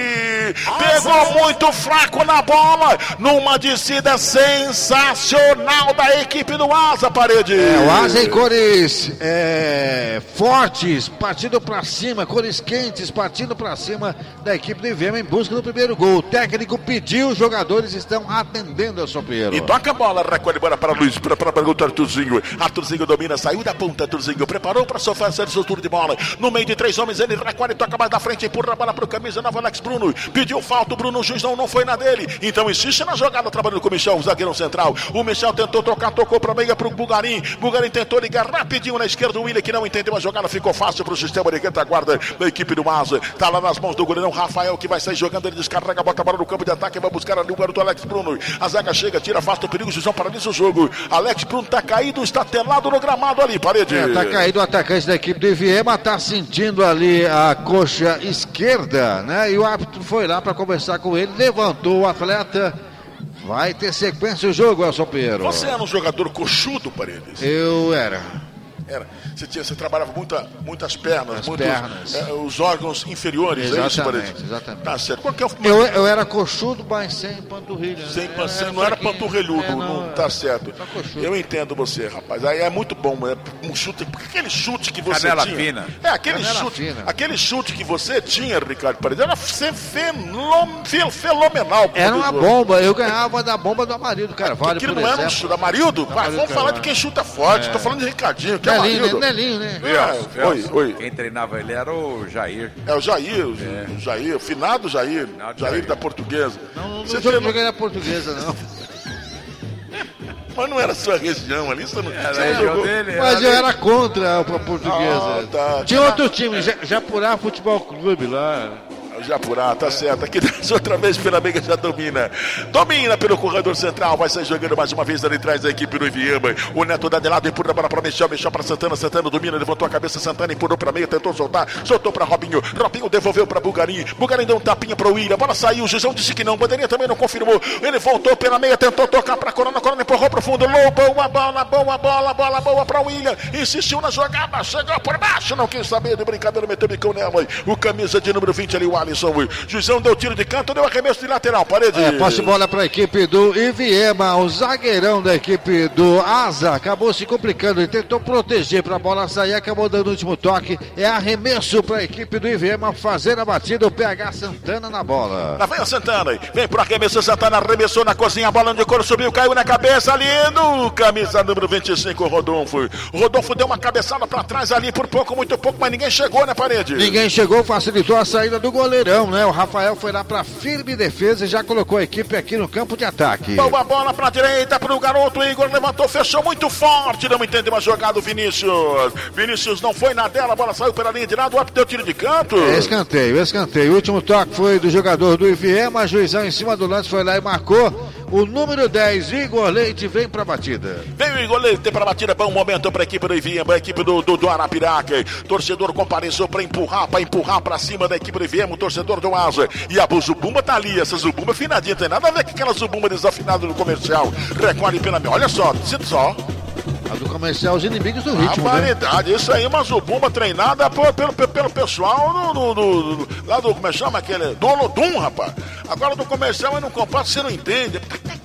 Pegou muito fraco na bola, numa descida sensacional da equipe do Asa, Parede. É, o Asa em cores é, fortes, partindo pra cima, cores quentes, partindo pra cima da equipe do Iviema em busca do primeiro gol. O técnico pediu, os jogadores estão atendendo ao Sopeiro. E toca a bola, recolhe bola para Luiz, para, para, para o Arthurzinho. Arthurzinho domina, saiu da ponta, Arthurzinho preparou para sofrer essa soltura de bola. No meio de três homens, ele recolhe, toca mais da frente, empurra a bola para o camisa nova, Alex Bruno. Pediu falta, o Bruno, o juiz não, não foi na dele. Então insiste na jogada, trabalhando com o Michel, o zagueirão central. O Michel tentou trocar, tocou para a meia para o Bugarim. Bugarim tentou ligar rapidinho na esquerda, o William que não entendeu a jogada, ficou fácil para o sistema de retaguarda da equipe do Asa. Tá lá nas mãos do goleirão Rafael, que vai sair jogando, ele descarrega, bota a bola no campo de ataque, vai buscar ali o garoto Alex Bruno. A zaga chega, tira, afasta o perigo, o Jusão paralisa o jogo. Alex Bruno tá caído, está telado no gramado ali, Parede. É, tá caído o atacante da equipe do Iviema, tá sentindo ali a coxa esquerda, né? E o árbitro foi lá para conversar com ele, levantou o atleta. Vai ter sequência o jogo, Elson Pinheiro. Você era um jogador coxudo, Paredes? Eu era. Era. Você, tinha, você trabalhava muita, muitas pernas, As muitos, pernas. É, os órgãos inferiores, Exatamente, é isso, Paredes? exatamente. Tá certo. Qual que é o... Eu, eu era coxudo, mas sem panturrilha. Sem né? pan... Não era panturrelhudo, é, não, não, tá certo. Só Eu entendo você, rapaz. Aí é muito bom, é um chute, aquele chute que você Canela tinha. fina. É, aquele Canela chute, fina. aquele chute que você tinha, Ricardo Paredes, era fenômeno, fenomenal. Era uma bomba, eu ganhava da bomba do Amarildo, Carvalho. Aquilo por não era um exemplo. chute, Amarildo? Vai, Amarildo vamos falar de Carvalho. quem chuta forte. É. Tô falando de Ricardinho, que é Nelinho, Amarildo. né? Nelinho, né? É, oi, oi. Quem treinava ele era o Jair. É o Jair, o, o Jair, o finado Jair, Finado Jair Jair. da Portuguesa. Não, não, Você não treinou- joguei na portuguesa, não. Mas não era sua região ali, você não, Era você a não região jogou. dele. Mas eu era contra a portuguesa. Ah, tá. Tinha outro time, Ja- Japurá Futebol Clube lá. Japurá, tá certo. Aqui desce outra vez pela meia, já domina. Domina pelo corredor central. Vai sair jogando mais uma vez ali atrás da equipe do Iviema. O Neto dá de lado, empurra a bola pra Michel. Michel pra Santana. Santana domina, levantou a cabeça. Santana empurrou pra meia, tentou soltar. Soltou pra Robinho. Robinho devolveu pra Bugarim. Bugarim deu um tapinha pro William. A bola saiu. O Jusão disse que não. Bandeirinha também não confirmou. Ele voltou pela meia, tentou tocar pra Corona. Corona empurrou pro fundo. Low, boa bola, boa bola, bola boa pra William. Insistiu na jogada. Chegou por baixo. Não quis saber de brincadeira. Meteu bicão nela. O camisa de número vinte ali, o Alisson. Alisson. Juizão deu tiro de canto, deu arremesso de lateral, Parede. É, posse de bola para a equipe do Iviema. O zagueirão da equipe do Asa acabou se complicando. Ele tentou proteger para a bola sair, acabou dando o último toque. É arremesso para a equipe do Iviema fazer a batida. O P H Santana na bola. Lá vem o Santana, vem pro arremesso. Santana arremessou na cozinha, a bola de couro subiu, caiu na cabeça ali no camisa número vinte e cinco, Rodolfo. O Rodolfo deu uma cabeçada para trás ali por pouco, muito pouco, mas ninguém chegou na Parede. Ninguém chegou, facilitou a saída do goleirão, né? O Rafael foi lá para firme defesa e já colocou a equipe aqui no campo de ataque. Boa bola pra direita pro garoto, Igor levantou, fechou muito forte, não entende uma jogada, o Vinícius. Vinícius não foi na dela, a bola saiu pela linha de lado, o árbitro deu tiro de canto. É, escanteio, escanteio. O último toque foi do jogador do Iviema, juizão em cima do lance foi lá e marcou. O número dez, Igor Leite, vem pra batida. Vem o Igor Leite pra batida, bom momento pra equipe do Iviema, a equipe do, do, do Arapiraca. Torcedor compareceu pra empurrar, pra empurrar pra cima da equipe do Iviema, o torcedor do Asa. E a Zubumba tá ali, essa Zubumba finadinha, tem nada a ver com aquela Zubumba desafinada no comercial. Recolhe pela minha, olha só, sinto só. A do comercial, os inimigos do ritmo, a variedade, né? Isso aí, uma Zubumba treinada por, pelo, pelo pessoal do, do, do, do, lá do, como é que chama aquele, do Olodum, rapaz. Agora do comercial é no compasso, você não entende.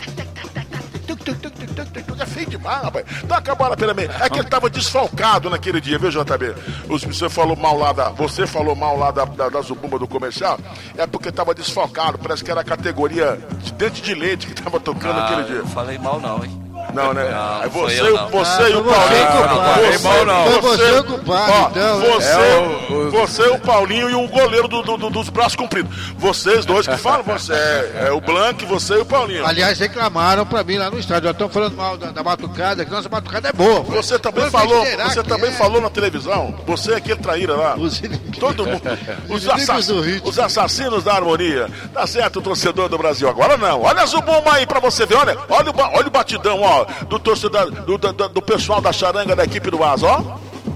É feio demais, rapaz. Toca a bola pela meia. É que ele tava desfalcado naquele dia, viu, J B? Você falou mal lá da. Você falou mal lá da, da, da Zubumba do comercial. É porque tava desfalcado. Parece que era a categoria de dente de leite que tava tocando ah, aquele dia. Não falei mal, não, hein? Não, né? Não, aí você, eu, não. você ah, e o Paulinho. Você, você, não. Foi você o culpado, ó, então. Você, é, o, o... você, o Paulinho e o goleiro do, do, do, dos braços compridos. Vocês dois que falam, você é, é o Blanc, você e o Paulinho. Aliás, reclamaram pra mim lá no estádio. Estão falando mal da, da batucada, que nossa batucada é boa. Você também falou, você também é. falou na televisão. Você é aquele traíra lá. Os inimigos. Todo mundo. Os, os, assass... os assassinos da harmonia. Tá certo, torcedor do Brasil. Agora não. Olha a Zubumba aí pra você ver. Olha, olha, o, olha o batidão, ó, do torcedor. Do, do, do pessoal da charanga da equipe do Asa, ó.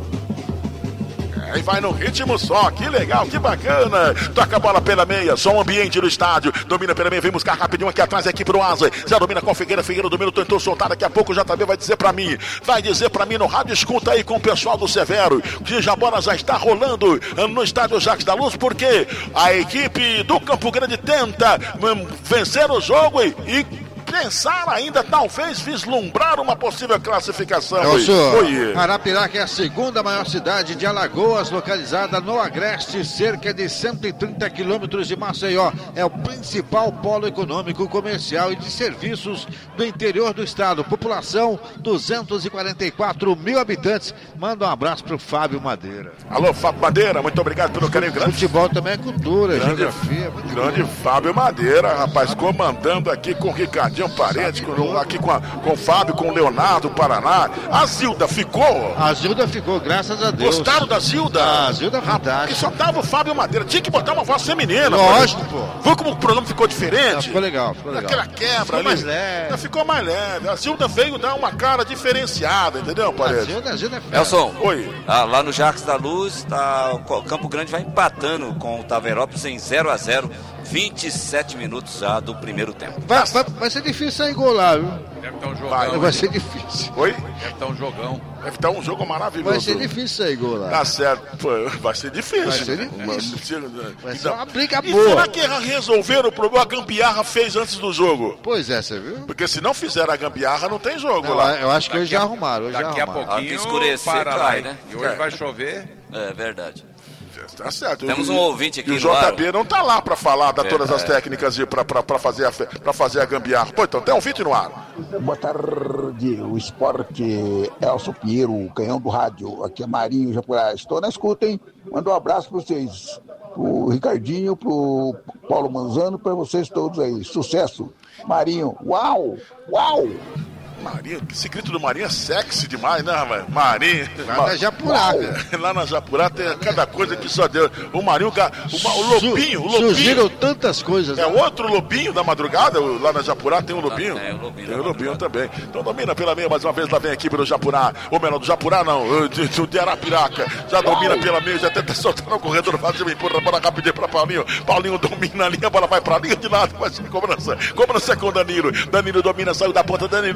Aí vai no ritmo só, que legal, que bacana. Toca a bola pela meia, só o ambiente do estádio. Domina pela meia, vem buscar rapidinho aqui atrás a equipe do Asa. Já domina com o Figueira, Figueira domina, tentou soltar. Daqui a pouco o J B vai dizer pra mim. Vai dizer pra mim no rádio, escuta aí com o pessoal do Severo. Que a bola já está rolando no estádio Jacques da Luz, porque a equipe do Campo Grande tenta hum, vencer o jogo e... e pensar ainda, talvez vislumbrar uma possível classificação. Oi. Arapiraca é a segunda maior cidade de Alagoas, localizada no Agreste, cerca de cento e trinta quilômetros de Maceió. É o principal polo econômico, comercial e de serviços do interior do estado. População, duzentos e quarenta e quatro mil habitantes. Manda um abraço pro Fábio Madeira. Alô, Fábio Madeira, muito obrigado pelo carinho grande. Futebol também é cultura, grande, geografia. Grande bom. Fábio Madeira, rapaz, comandando aqui com o Ricardinho Parede, com, aqui com, a, com o Fábio, com o Leonardo Paraná. A Zilda ficou? A Zilda ficou, graças a Deus. Gostaram da Zilda? A Zilda é fantástica. Porque só tava o Fábio Madeira, tinha que botar uma voz feminina. Lógico, pô. Viu como o programa ficou diferente? Não, ficou legal, ficou legal. Aquela quebra ficou ali. mais leve. Ficou mais leve. A Zilda veio dar uma cara diferenciada, entendeu, Parede? A Zilda, a Zilda é Elson, oi. Ah, lá no Jacques da Luz, tá, o Campo Grande vai empatando com o Taverópolis em zero a zero. vinte e sete minutos já do primeiro tempo. Vai, vai, vai ser difícil sair gol lá, viu? Deve estar um jogão. Vai, vai ser difícil. Oi? Deve estar um jogão. Deve estar um jogo maravilhoso. Vai ser difícil sair gol lá. Tá certo. Pô, vai ser difícil. Vai ser difícil. Vai ser uma briga e boa. Será que resolveram o problema? A gambiarra fez antes do jogo? Pois é, você viu? Porque se não fizer a gambiarra, não tem jogo não, lá. Eu acho que hoje já arrumaram. Hoje daqui já arrumaram. a pouquinho que escurecer, cai, né? E hoje é. vai chover. É verdade. Tá certo. Temos um ouvinte aqui e o no J B ar. não tá lá pra falar de É, todas as é. técnicas e pra, pra, pra, fazer a, pra fazer a gambiarra. Pô, então tem um ouvinte no ar. Boa tarde, o esporte Elson Pinheiro, o canhão do rádio, aqui é Marinho Japurá. Estou na escuta, hein? Manda um abraço para vocês, pro Ricardinho, pro Paulo Manzano, para vocês todos aí. Sucesso, Marinho. Uau, uau! Marinho, esse grito do Marinho é sexy demais, né, velho? Marinho. Lá na Japurá, cara. Lá na Japurá tem cada coisa que só Deus. O Marinho, o, o Lobinho, o Lobinho. Surgiram tantas coisas. É né? outro Lobinho da madrugada, lá na Japurá tem um Lobinho. Ah, tem o Lobinho, tem o Lobinho também. Então domina pela meia, mais uma vez lá vem a equipe do Japurá. Ou melhor, do Japurá não, de, de Arapiraca. Já domina pela meia, já tenta soltar no corredor, faz uma empurra, a bola rapidinho pra Paulinho. Paulinho domina a linha, a bola vai pra linha de lado, vai ser cobrança. Cobrança com o Danilo. Danilo domina, saiu da ponta, Danilo buscou a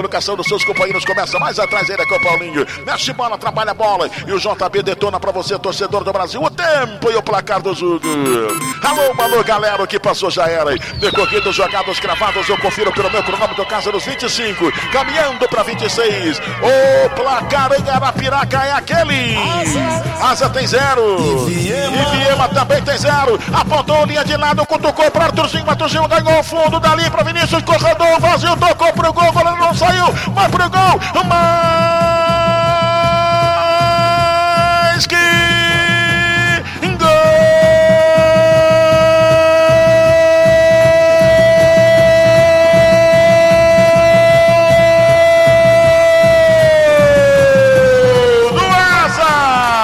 colocação dos seus companheiros. Começa mais atrás ele aqui, o Paulinho. Mexe bola, trabalha a bola. E o J B detona pra você, torcedor do Brasil. O tempo e o placar do jogo. Alô, alô, galera, o que passou já era. Decorridos, jogados, cravados. Eu confiro pelo meu cronômetro, casa dos vinte e cinco. Caminhando pra vinte e seis. O placar em Arapiraca é aquele. Asa tem zero. E Viema também tem zero. Apontou linha de lado, cutucou pra Arthurzinho. Arthurzinho ganhou o fundo dali pra Vinícius. Corredor vazio, tocou pro gol. O goleiro não saiu. Vai pro gol. Mais que gol. Do Asa.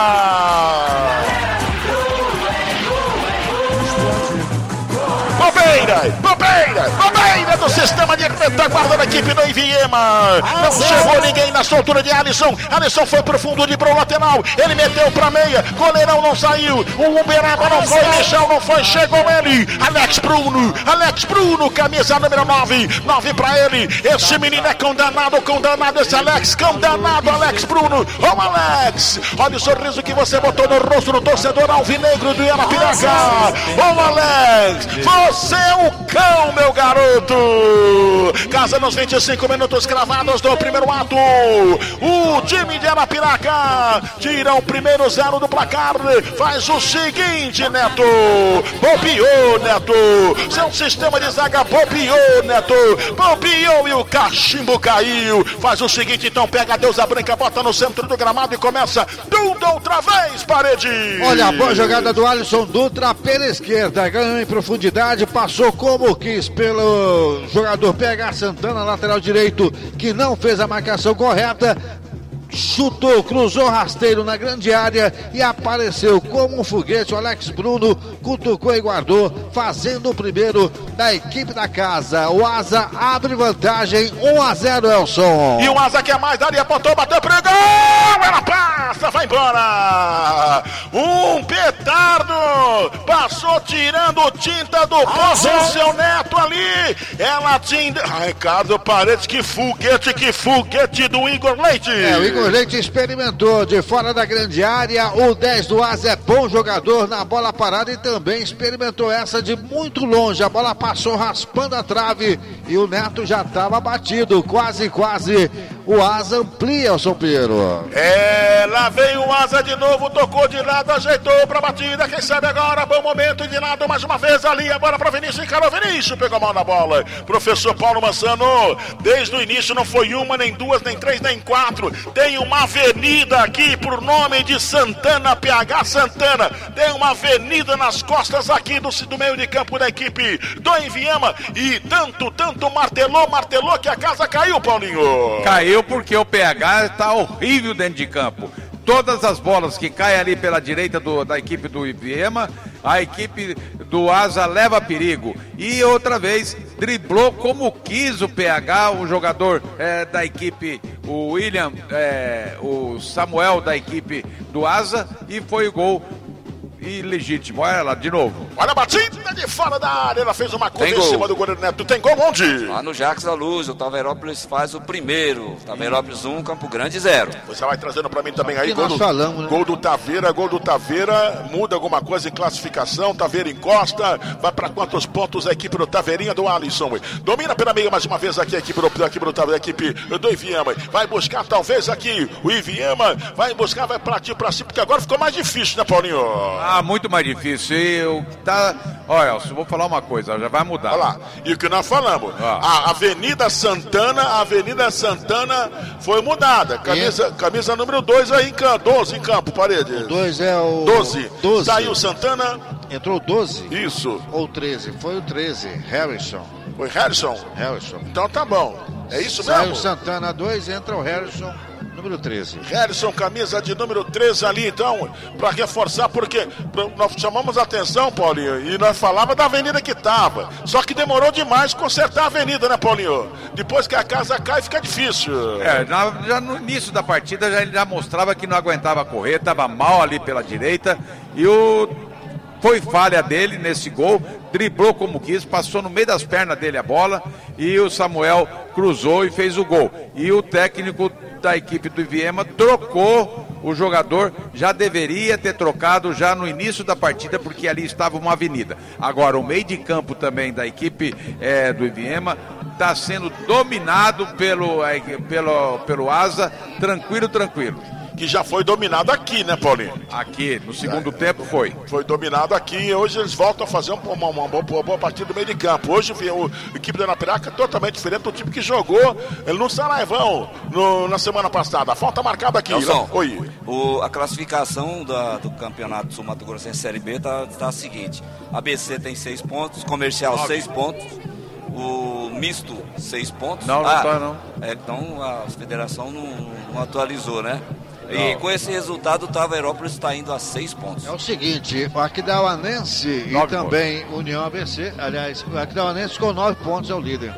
Bobeira, bobeira, bobeira do sistema de retaguarda da equipe do Iviema. Não chegou ninguém na soltura de Alisson. Alisson foi pro fundo de pro lateral. Ele meteu pra meia. Goleirão não saiu. O Uberaba não foi. Michel não foi. Chegou ele. Alex Bruno. Alex Bruno, camisa número nove. nove pra ele. Esse menino é condenado. Condenado esse Alex. Condenado Alex Bruno. Ô Alex. Olha o sorriso que você botou no rosto do torcedor alvinegro do Arapiraca. Ô Alex. Você é o cão, meu garoto. Casa nos vinte e cinco minutos cravados do primeiro ato. O time de Arapiraca tira o primeiro zero do placar. Faz o seguinte, Neto. Bobeou, Neto. Seu sistema de zaga bobeou, Neto. Bobeou e o cachimbo caiu. Faz o seguinte, então pega a deusa branca, bota no centro do gramado e começa tudo outra vez, Parede. Olha a boa jogada do Alisson Dutra pela esquerda. Ganhou em profundidade, passou como quis pelo jogador P H Santana, lateral direito, que não fez a marcação correta. Chutou, cruzou rasteiro na grande área e apareceu como um foguete. O Alex Bruno cutucou e guardou, fazendo o primeiro da equipe da casa. O Asa abre vantagem, um a zero, Elson. E o Asa quer mais, dali apontou, bateu pro gol. Ela passa, vai embora. Um petardo. Passou tirando tinta do poço do seu Neto ali. Ela tinha... Ai, Ricardo Paredes, que foguete, que foguete do Igor Leite. É, o Igor Leite experimentou de fora da grande área. O dez do Asa é bom jogador na bola parada e também experimentou essa de muito longe. A bola passou raspando a trave e o Neto já estava batido. Quase, quase o Asa amplia o São Pedro. É, lá veio o Asa de novo, tocou de lado, ajeitou pra batida. Quem sabe agora, bom momento de lado mais uma vez ali. A bola pra Vinícius, encarou Vinícius, pegou a mão na bola. Professor Paulo Massano, desde o início não foi uma, nem duas, nem três, nem quatro. Tem uma avenida aqui por nome de Santana, P H Santana. Tem uma avenida nas costas aqui do, do meio de campo da equipe do Enviema. E tanto, tanto martelou, martelou que a casa caiu, Paulinho. Caiu porque o P H está horrível dentro de campo. Todas as bolas que caem ali pela direita do, da equipe do Iviema, a equipe do Asa leva perigo. E outra vez, driblou como quis o P H, o jogador é, da equipe, o William, é, o Samuel da equipe do Asa, e foi o gol ilegítimo. Olha lá, de novo. Olha a batida de fora da área. Ela fez uma curva em cima do goleiro Neto. Tem gol onde? Lá no Jacques da Luz. O Taveirópolis faz o primeiro. Taveirópolis um, Campo Grande zero. Você vai trazendo pra mim também aí. Que Gol nós do, falamos, né? Gol do Taveira, gol do Taveira. Muda alguma coisa em classificação. Taveira encosta. Vai pra quantos pontos a equipe do Taveirinha do Alisson? Domina pela meia mais uma vez aqui a equipe do, a equipe do, a equipe do Iviema. Vai buscar talvez aqui o Iviema. Vai buscar, vai partir pra cima. Porque agora ficou mais difícil, né, Paulinho? Ah, muito mais difícil. Eu, tá... Olha, eu vou falar uma coisa, já vai mudar. Olha lá, e o que nós falamos, ah. a Avenida Santana, a Avenida Santana foi mudada. Camisa, camisa número dois aí em campo, doze em campo, Parede. O dois é o... doze. doze. Saiu Santana. Entrou doze? Isso. Ou treze? Foi o treze, Harrison. Foi Harrison? Harrison. Então tá bom, é isso Saiu mesmo? Saiu Santana dois, entra o Harrison, número treze. Harrison, camisa de número treze ali, então, pra reforçar, porque nós chamamos a atenção, Paulinho, e nós falávamos da avenida que tava. Só que demorou demais consertar a avenida, né, Paulinho? Depois que a casa cai, fica difícil. É, na, já no início da partida, já, ele já mostrava que não aguentava correr, tava mal ali pela direita, e o Foi falha dele nesse gol, driblou como quis, passou no meio das pernas dele a bola e o Samuel cruzou e fez o gol. E o técnico da equipe do Iviema trocou o jogador, já deveria ter trocado já no início da partida, porque ali estava uma avenida. Agora, o meio de campo também da equipe é, do Iviema está sendo dominado pelo, é, pelo, pelo Asa, tranquilo, tranquilo. Que já foi dominado aqui, né, Paulinho? Aqui, no segundo é, tempo foi. Foi dominado aqui e hoje eles voltam a fazer uma, uma, uma, boa, uma boa partida do meio de campo. Hoje o, a equipe da Arapiraca é totalmente diferente do time que jogou no Saraivão no, na semana passada. Falta marcada aqui. Nelson, Oi. O, a classificação da, do Campeonato Sul Mato Grossense Série B está tá a seguinte. A B C tem seis pontos, Comercial seis pontos, o Misto seis pontos. Não, não ah, tá, não. É, então a federação não, não atualizou, né? Não. E com esse resultado o Tavarópolis está indo a seis pontos. É o seguinte, o Aquidauanense e também pontos. União A B C, aliás, o Aquidauanense com nove pontos é o líder.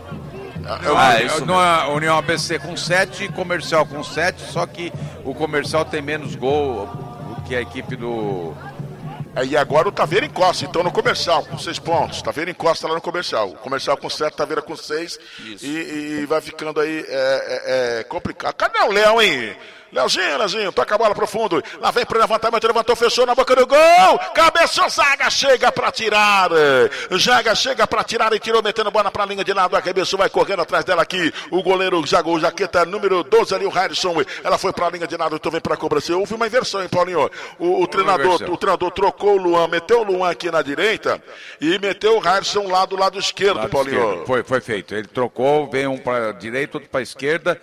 Ah, é isso mesmo. União A B C com sete, Comercial com sete, só que o Comercial tem menos gol do que a equipe do... É, e agora o Taveira encosta, então no Comercial com seis pontos. Taveira encosta lá no Comercial. O Comercial com sete, Taveira com seis. E, e vai ficando aí é, é, é complicado. Cadê o Léo, hein? Leozinho, Leozinho, toca a bola pro fundo. Lá vem pro levantamento, levantou, fechou na boca do gol. Cabeçou, Zaga chega pra tirar. Zaga chega pra tirar e tirou, metendo bola pra linha de lado. Arremessou, vai correndo atrás dela aqui. O goleiro Zago, jaqueta número doze ali, o Harrison. Ela foi pra linha de lado, então vem pra cobrança. Houve uma inversão, hein, Paulinho? O, o, treinador, o treinador trocou o Luan, meteu o Luan aqui na direita e meteu o Harrison lá do lado esquerdo, lado Paulinho. Esquerdo. Foi, foi feito. Ele trocou, veio um pra direita, outro pra esquerda,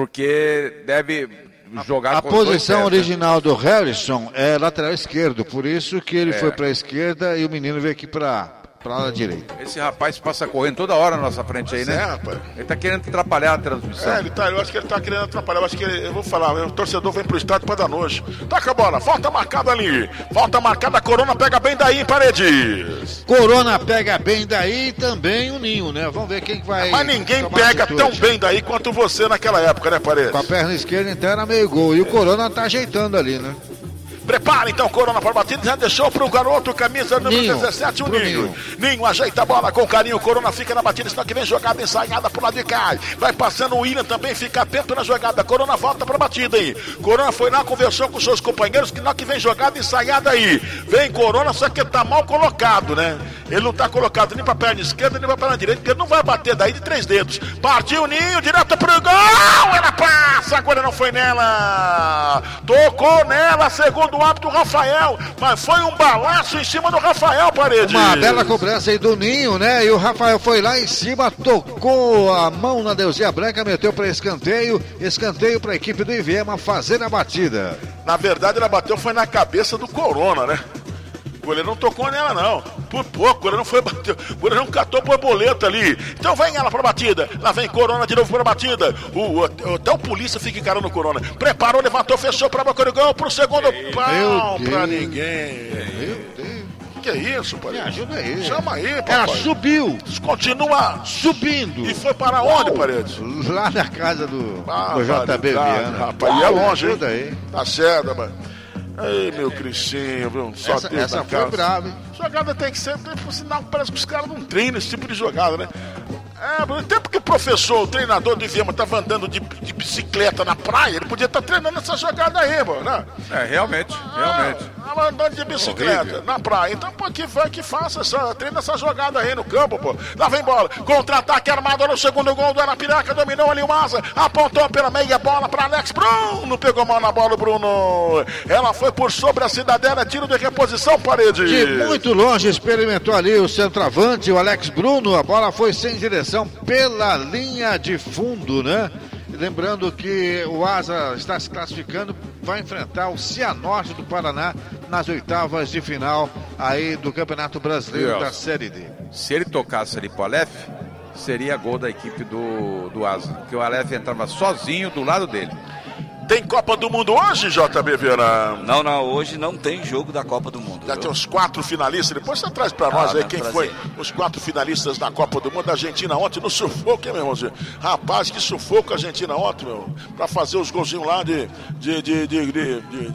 porque deve... jogar a posição original do Harrison é lateral esquerdo, por isso que ele é. foi para a esquerda e o menino veio aqui para para a direita. Esse rapaz passa correndo toda hora na nossa frente aí, né? É, rapaz. Ele tá querendo atrapalhar a transmissão. É, ele tá, eu acho que ele tá querendo atrapalhar, eu acho que ele, eu vou falar, o torcedor vem pro estádio para dar nojo. Toca a bola, falta marcada ali, falta marcada, a Corona pega bem daí em Paredes. Corona pega bem daí e também o Ninho, né? Vamos ver quem vai... Mas ninguém pega tão bem daí quanto você naquela época, né, Paredes? Com a perna esquerda então era meio gol, e o Corona tá ajeitando ali, né? Prepara então, Corona para a batida, já deixou pro garoto, camisa número Ninho, dezessete, o Ninho. Ninho. Ninho ajeita a bola com carinho, Corona fica na batida, senão que vem jogada ensaiada pro lado de cá. Vai passando o William também, fica atento na jogada. Corona volta pra batida aí. Corona foi lá, conversou com seus companheiros, que não que vem jogada ensaiada aí. Vem Corona, só que tá mal colocado, né? Ele não tá colocado nem pra perna esquerda, nem pra perna direita, porque ele não vai bater daí de três dedos. Partiu o Ninho, direto pro gol! Ela passa, agora não foi nela. Tocou nela, segundo o árbitro Rafael, mas foi um balaço em cima do Rafael, Paredes. Uma bela cobrança aí do Ninho, né? E o Rafael foi lá em cima, tocou a mão na Deusinha Branca, meteu para escanteio, escanteio para a equipe do Iviema fazer a batida. Na verdade, ela bateu foi na cabeça do Corona, né? O goleiro não tocou nela, não. Por pouco, o goleiro não foi bater. O goleiro não catou borboleta ali. Então vem ela pra batida. Lá vem Corona de novo pra batida. O, o, até o polícia fica encarando o Corona. Preparou, levantou, fechou pra boca do gol. Pro segundo pau pra ninguém. Meu Deus. Que é isso, pai? Me ajuda aí. Chama aí, papai. Ela subiu. Continua subindo. E foi para onde, Paredes? Lá na casa do, ah, do J B Viana. Rapaz, e é longe, hein? Aí. Tá certo, mano. Ei, meu Cristinho, viu? Só essa essa foi brava, hein? Jogada tem que ser, por sinal, parece que os caras não treinam esse tipo de jogada, né? É, no tempo que o professor, o treinador do Iviema estava andando de, de bicicleta na praia, ele podia estar tá treinando essa jogada aí, mano, né? É, realmente, realmente. Ah, andando de bicicleta horrível na praia. Então, pô, que vai que faça essa, treina essa jogada aí no campo, pô. Lá vem bola, contra-ataque armado no segundo gol do Arapiraca, dominou ali o Maza, apontou pela meia bola para Alex Bruno, pegou mal na bola o Bruno. Ela foi por sobre a Cidadela, tiro de reposição, Paredes. De muito longe experimentou ali o centroavante, o Alex Bruno, a bola foi sem direção pela linha de fundo, né? Lembrando que o Asa está se classificando, vai enfrentar o Cianorte do Paraná nas oitavas de final aí do Campeonato Brasileiro da Série D. Se ele tocasse ali pro Aleph, seria gol da equipe do, do Asa, porque o Aleph entrava sozinho do lado dele. Tem Copa do Mundo hoje, J B Viana? Não, não, hoje não tem jogo da Copa do Mundo. Já viu? Tem os quatro finalistas, depois você traz pra nós ah, aí quem trazer. Foi os quatro finalistas da Copa do Mundo. A Argentina ontem no sufoco, hein, meu irmãozinho? Rapaz, que sufoco a Argentina ontem, meu, pra fazer os golzinhos lá de... de, de, de, de, de, de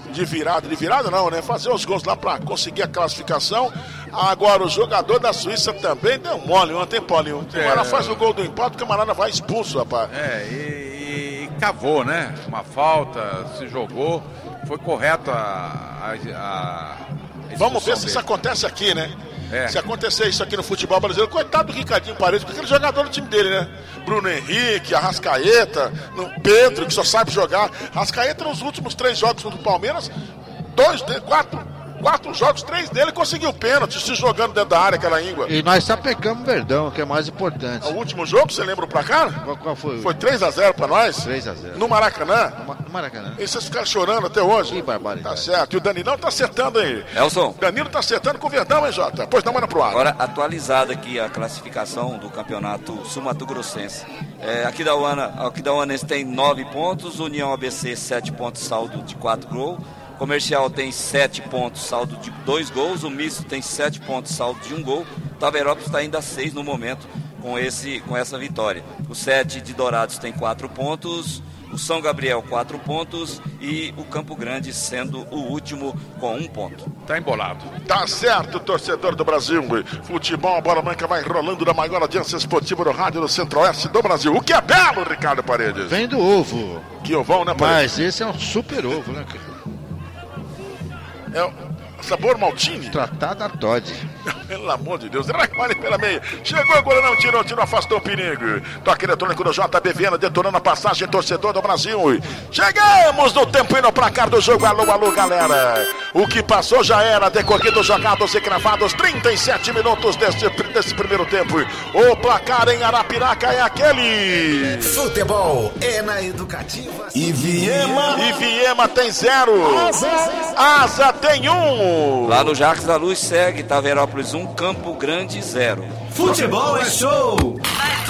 de virada, de virada não, né? Fazer os gols lá para conseguir a classificação. Agora o jogador da Suíça também deu mole ontem, Paulinho. O camarada é. faz o gol do empate, o camarada vai expulso, rapaz. É, e, e, e cavou, né? Uma falta, se jogou, foi correto a... a, a Vamos ver se dele. isso acontece aqui, né? É. Se acontecer isso aqui no futebol brasileiro, coitado do Ricardinho Paredes, porque aquele jogador do time dele, né? Bruno Henrique, Arrascaeta, Pedro, que só sabe jogar. Arrascaeta nos últimos três jogos do Palmeiras, dois, quatro, quatro jogos, três dele conseguiu pênalti, se jogando dentro da área, aquela íngua. E nós sapecamos o Verdão, que é mais importante. O último jogo, você lembra o placar? Qual, qual foi? Foi três a zero pra nós? três a zero. No Maracanã? No Maracanã. E vocês ficaram chorando até hoje? Que barbaridade. Tá certo. E o Danilão tá acertando aí. Elson. Danilo tá acertando com o Verdão, hein, Jota? Pois não, manda pro ar. Agora, atualizada aqui a classificação do campeonato sul-mato-grossense. É, aqui da Uana, aqui da Uanense tem nove pontos, União A B C sete pontos, saldo de quatro gols. Comercial tem sete pontos, saldo de dois gols. O Misto tem sete pontos, saldo de um gol. Taverópolis está ainda a seis no momento com, esse, com essa vitória. O sete de Dourados tem quatro pontos. O São Gabriel quatro pontos e o Campo Grande sendo o último com um ponto. Tá embolado. Tá certo, torcedor do Brasil. Futebol, a bola branca vai rolando na maior audiência esportiva do rádio do Centro-Oeste do Brasil. O que é belo, Ricardo Paredes. Vem do ovo. Que ovão, né, Paredes? Mas esse é um super ovo, né, cara? É o sabor Maltine. Tratada Todd. Pelo amor de Deus, olha pela meia. Chegou agora, não tirou, tirou, afastou o perigo. Toque eletrônico do J B Viana, detonando a passagem, torcedor do Brasil. Chegamos no tempo e no placar do jogo. Alô, alô, galera. O que passou já era, decorrido, jogados e cravados. trinta e sete minutos desse, desse primeiro tempo. O placar em Arapiraca é aquele. Futebol é na Educativa. E Viema. E Viema tem zero. Asa, Asa tem um. Lá no Jacques da Luz segue Taverópolis um, Campo Grande zero. Futebol é show!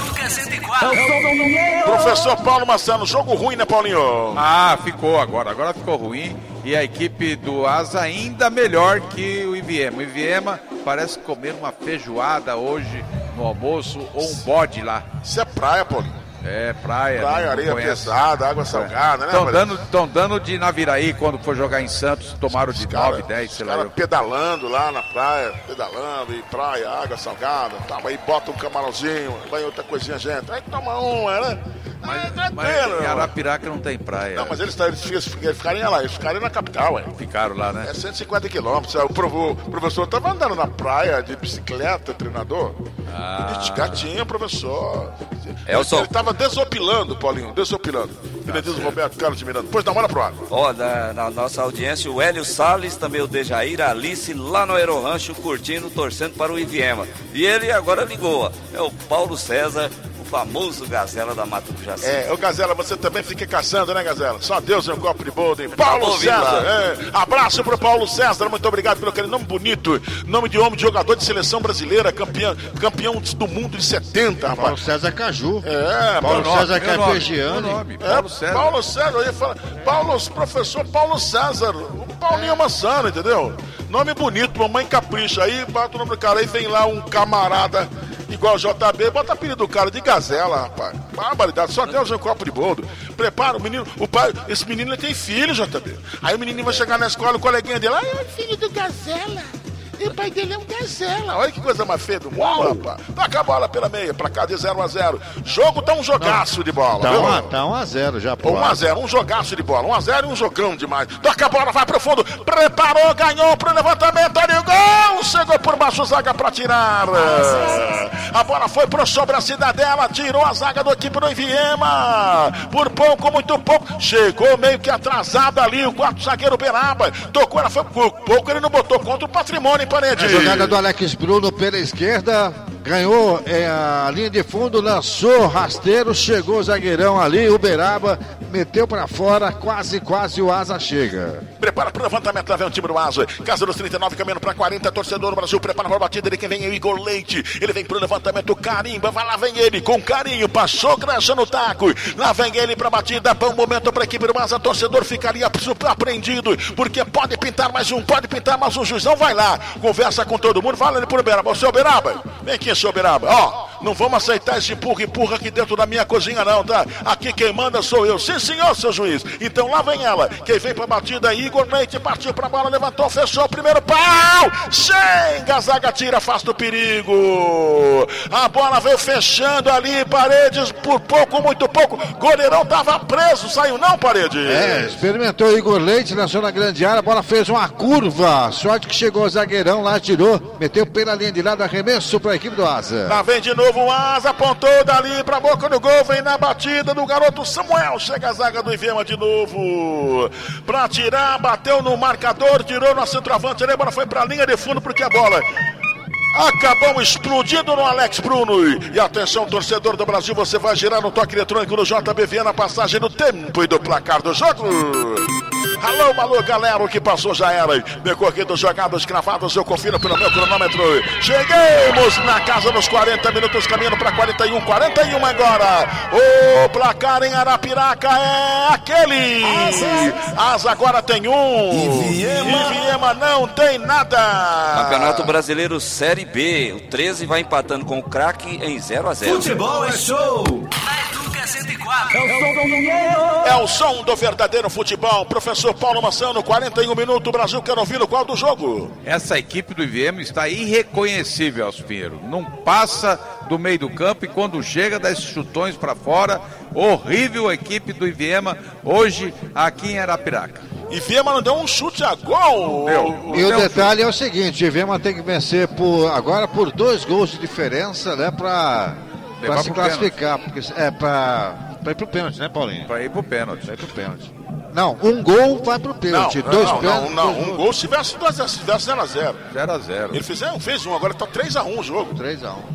Professor Paulo Massano, jogo ruim, né, Paulinho? Ah, ficou agora, agora ficou ruim. E a equipe do Asa ainda melhor que o Iviema. O Iviema parece comer uma feijoada hoje no almoço ou um bode lá. Isso é praia, Paulinho. É, praia. Praia, areia pesada, água salgada, né? Estão dando, tão dando de Naviraí quando for jogar em Santos, tomaram de cara, nove, dez, sei lá. Os caras pedalando lá na praia, pedalando, e praia, água salgada, tá, aí bota um camarãozinho, vai outra coisinha, gente. Aí toma uma, né? Mas, é, mas é, em Arapiraca não tem praia. Não, mas eles, eles, eles, eles ficaram lá, eles ficaram na capital, ué. Ficaram lá, né? É cento e cinquenta quilômetros. O, o professor estava andando na praia de bicicleta, treinador. Ah. Gatinho, professor. Elson. Ele estava desopilando, Paulinho, desopilando. Ele diz o Roberto Carlos de Miranda. Depois dá uma hora pro ar. Ó, na, na nossa audiência, o Hélio Salles, também o Dejair, a Alice, lá no Aerorancho, curtindo, torcendo para o Iviema. E ele agora ligou, ó. É o Paulo César, o famoso Gazela da Mata do Jaci. É, ô Gazela, você também fica caçando, né, Gazela? Só Deus é um copo de bolden. Paulo César, é. Abraço pro Paulo César, muito obrigado pelo aquele nome bonito. Nome de homem, de jogador de seleção brasileira, campeão, campeão do mundo de setenta, rapaz. Paulo César Caju. É, Paulo nome, César Carpegiani. É, Paulo César. Paulo César, eu ia falar. Paulo, professor Paulo César, o Paulinho Massano, entendeu? Nome bonito, mamãe capricha. Aí bota o nome do cara, aí vem lá um camarada igual o J B, bota apelido do cara de Gazela, rapaz. Barbaridade, só Deus é um copo de boldo. Prepara o menino, o pai, esse menino ele tem filho, J B. Aí o menino vai chegar na escola, o coleguinha dele, ah, é o filho do Gazela. E o pai dele é um Gazela. Olha que coisa mais feia do mundo, rapaz. Toca a bola pela meia, pra cá de zero a zero. Jogo tá um jogaço de bola. Tá, viu? uma, tá um a zero já, pô. um a zero, um jogaço de bola. um a zero e um jogão demais. Toca a bola, vai pro fundo. Preparou, ganhou pro levantamento. Olha o gol. Chegou por baixo, zaga pra tirar. A bola foi pro sobre a Cidadela. Tirou a zaga do equipe do Iviema. Por pouco, muito pouco. Chegou meio que atrasado ali o quarto zagueiro Beraba. Tocou, ela foi por pouco, ele não botou contra o Patrimônio. Parede. A jogada do Alex Bruno pela esquerda, ganhou é, a linha de fundo, lançou rasteiro, chegou o zagueirão ali, Uberaba, meteu pra fora, quase, quase o Asa chega. Prepara pro levantamento, lá vem o time do Asa, casa dos trinta e nove, caminhando pra quarenta, torcedor do Brasil, prepara pra batida, ele quem vem é o Igor Leite, ele vem pro levantamento, carimba, vai lá, vem ele, com carinho, passou, graxa no taco, lá vem ele pra batida, bom momento pra equipe do Asa, torcedor ficaria apreendido, porque pode pintar mais um, pode pintar mais um, juizão vai lá, conversa com todo mundo, fala ele pro Beraba, ô seu Beraba, vem aqui, seu Beraba, ó, Não vamos aceitar esse empurra-empurra aqui dentro da minha cozinha não, tá? Aqui quem manda sou eu. Sim, senhor, seu juiz. Então lá vem ela. Quem vem pra batida aí, Igor Leite, partiu pra bola, levantou, fechou o primeiro pau. Chega, a zaga tira, afasta o perigo. A bola veio fechando ali, Paredes, por pouco, muito pouco. Goleirão tava preso, saiu não, Paredes? É, experimentou Igor Leite, lançou na grande área, a bola fez uma curva. Sorte que chegou o zagueirão lá, tirou, meteu pela linha de lado, arremesso pra equipe do Asa. Lá vem de novo o Asa, apontou dali pra boca do gol, vem na batida do garoto Samuel. Chega a zaga do Iviema de novo. Pra tirar, bateu no marcador, tirou no centroavante, a bola foi pra linha de fundo porque a bola acabou explodindo no Alex Bruno. E atenção, torcedor do Brasil, você vai girar no toque eletrônico no J B V na passagem do tempo e do placar do jogo. Alô, alô, galera, o que passou já era. Decorridos, jogados, cravados, eu confiro pelo meu cronômetro. Cheguemos na casa dos quarenta minutos, caminhando para quarenta e um, quarenta e um agora. O placar em Arapiraca é aquele. Asa agora tem um. Iviema. Iviema não tem nada. Campeonato Brasileiro Série B. O treze vai empatando com o Craque em zero a zero. Futebol é show. cento e quatro. É o som do verdadeiro futebol. Professor Paulo Massano, quarenta e um minutos. O Brasil quer ouvir o qual do jogo? Essa equipe do Iviema está irreconhecível, Alspiro. Não passa do meio do campo e quando chega dá esses chutões para fora. Horrível a equipe do Iviema hoje aqui em Arapiraca. Iviema não deu um chute a gol. Deu. E o detalhe é o seguinte, o Iviema tem que vencer por, agora por dois gols de diferença, né, para para se classificar, porque é para para ir pro pênalti, né, Paulinho? Para ir pro pênalti. Para ir pro pênalti. Não, um gol vai pro pênalti, não, dois não, pênaltis. Não, não, um gol se tivesse zero a zero. zero a zero. Ele fez, fez um, agora tá três a um o jogo. três a um.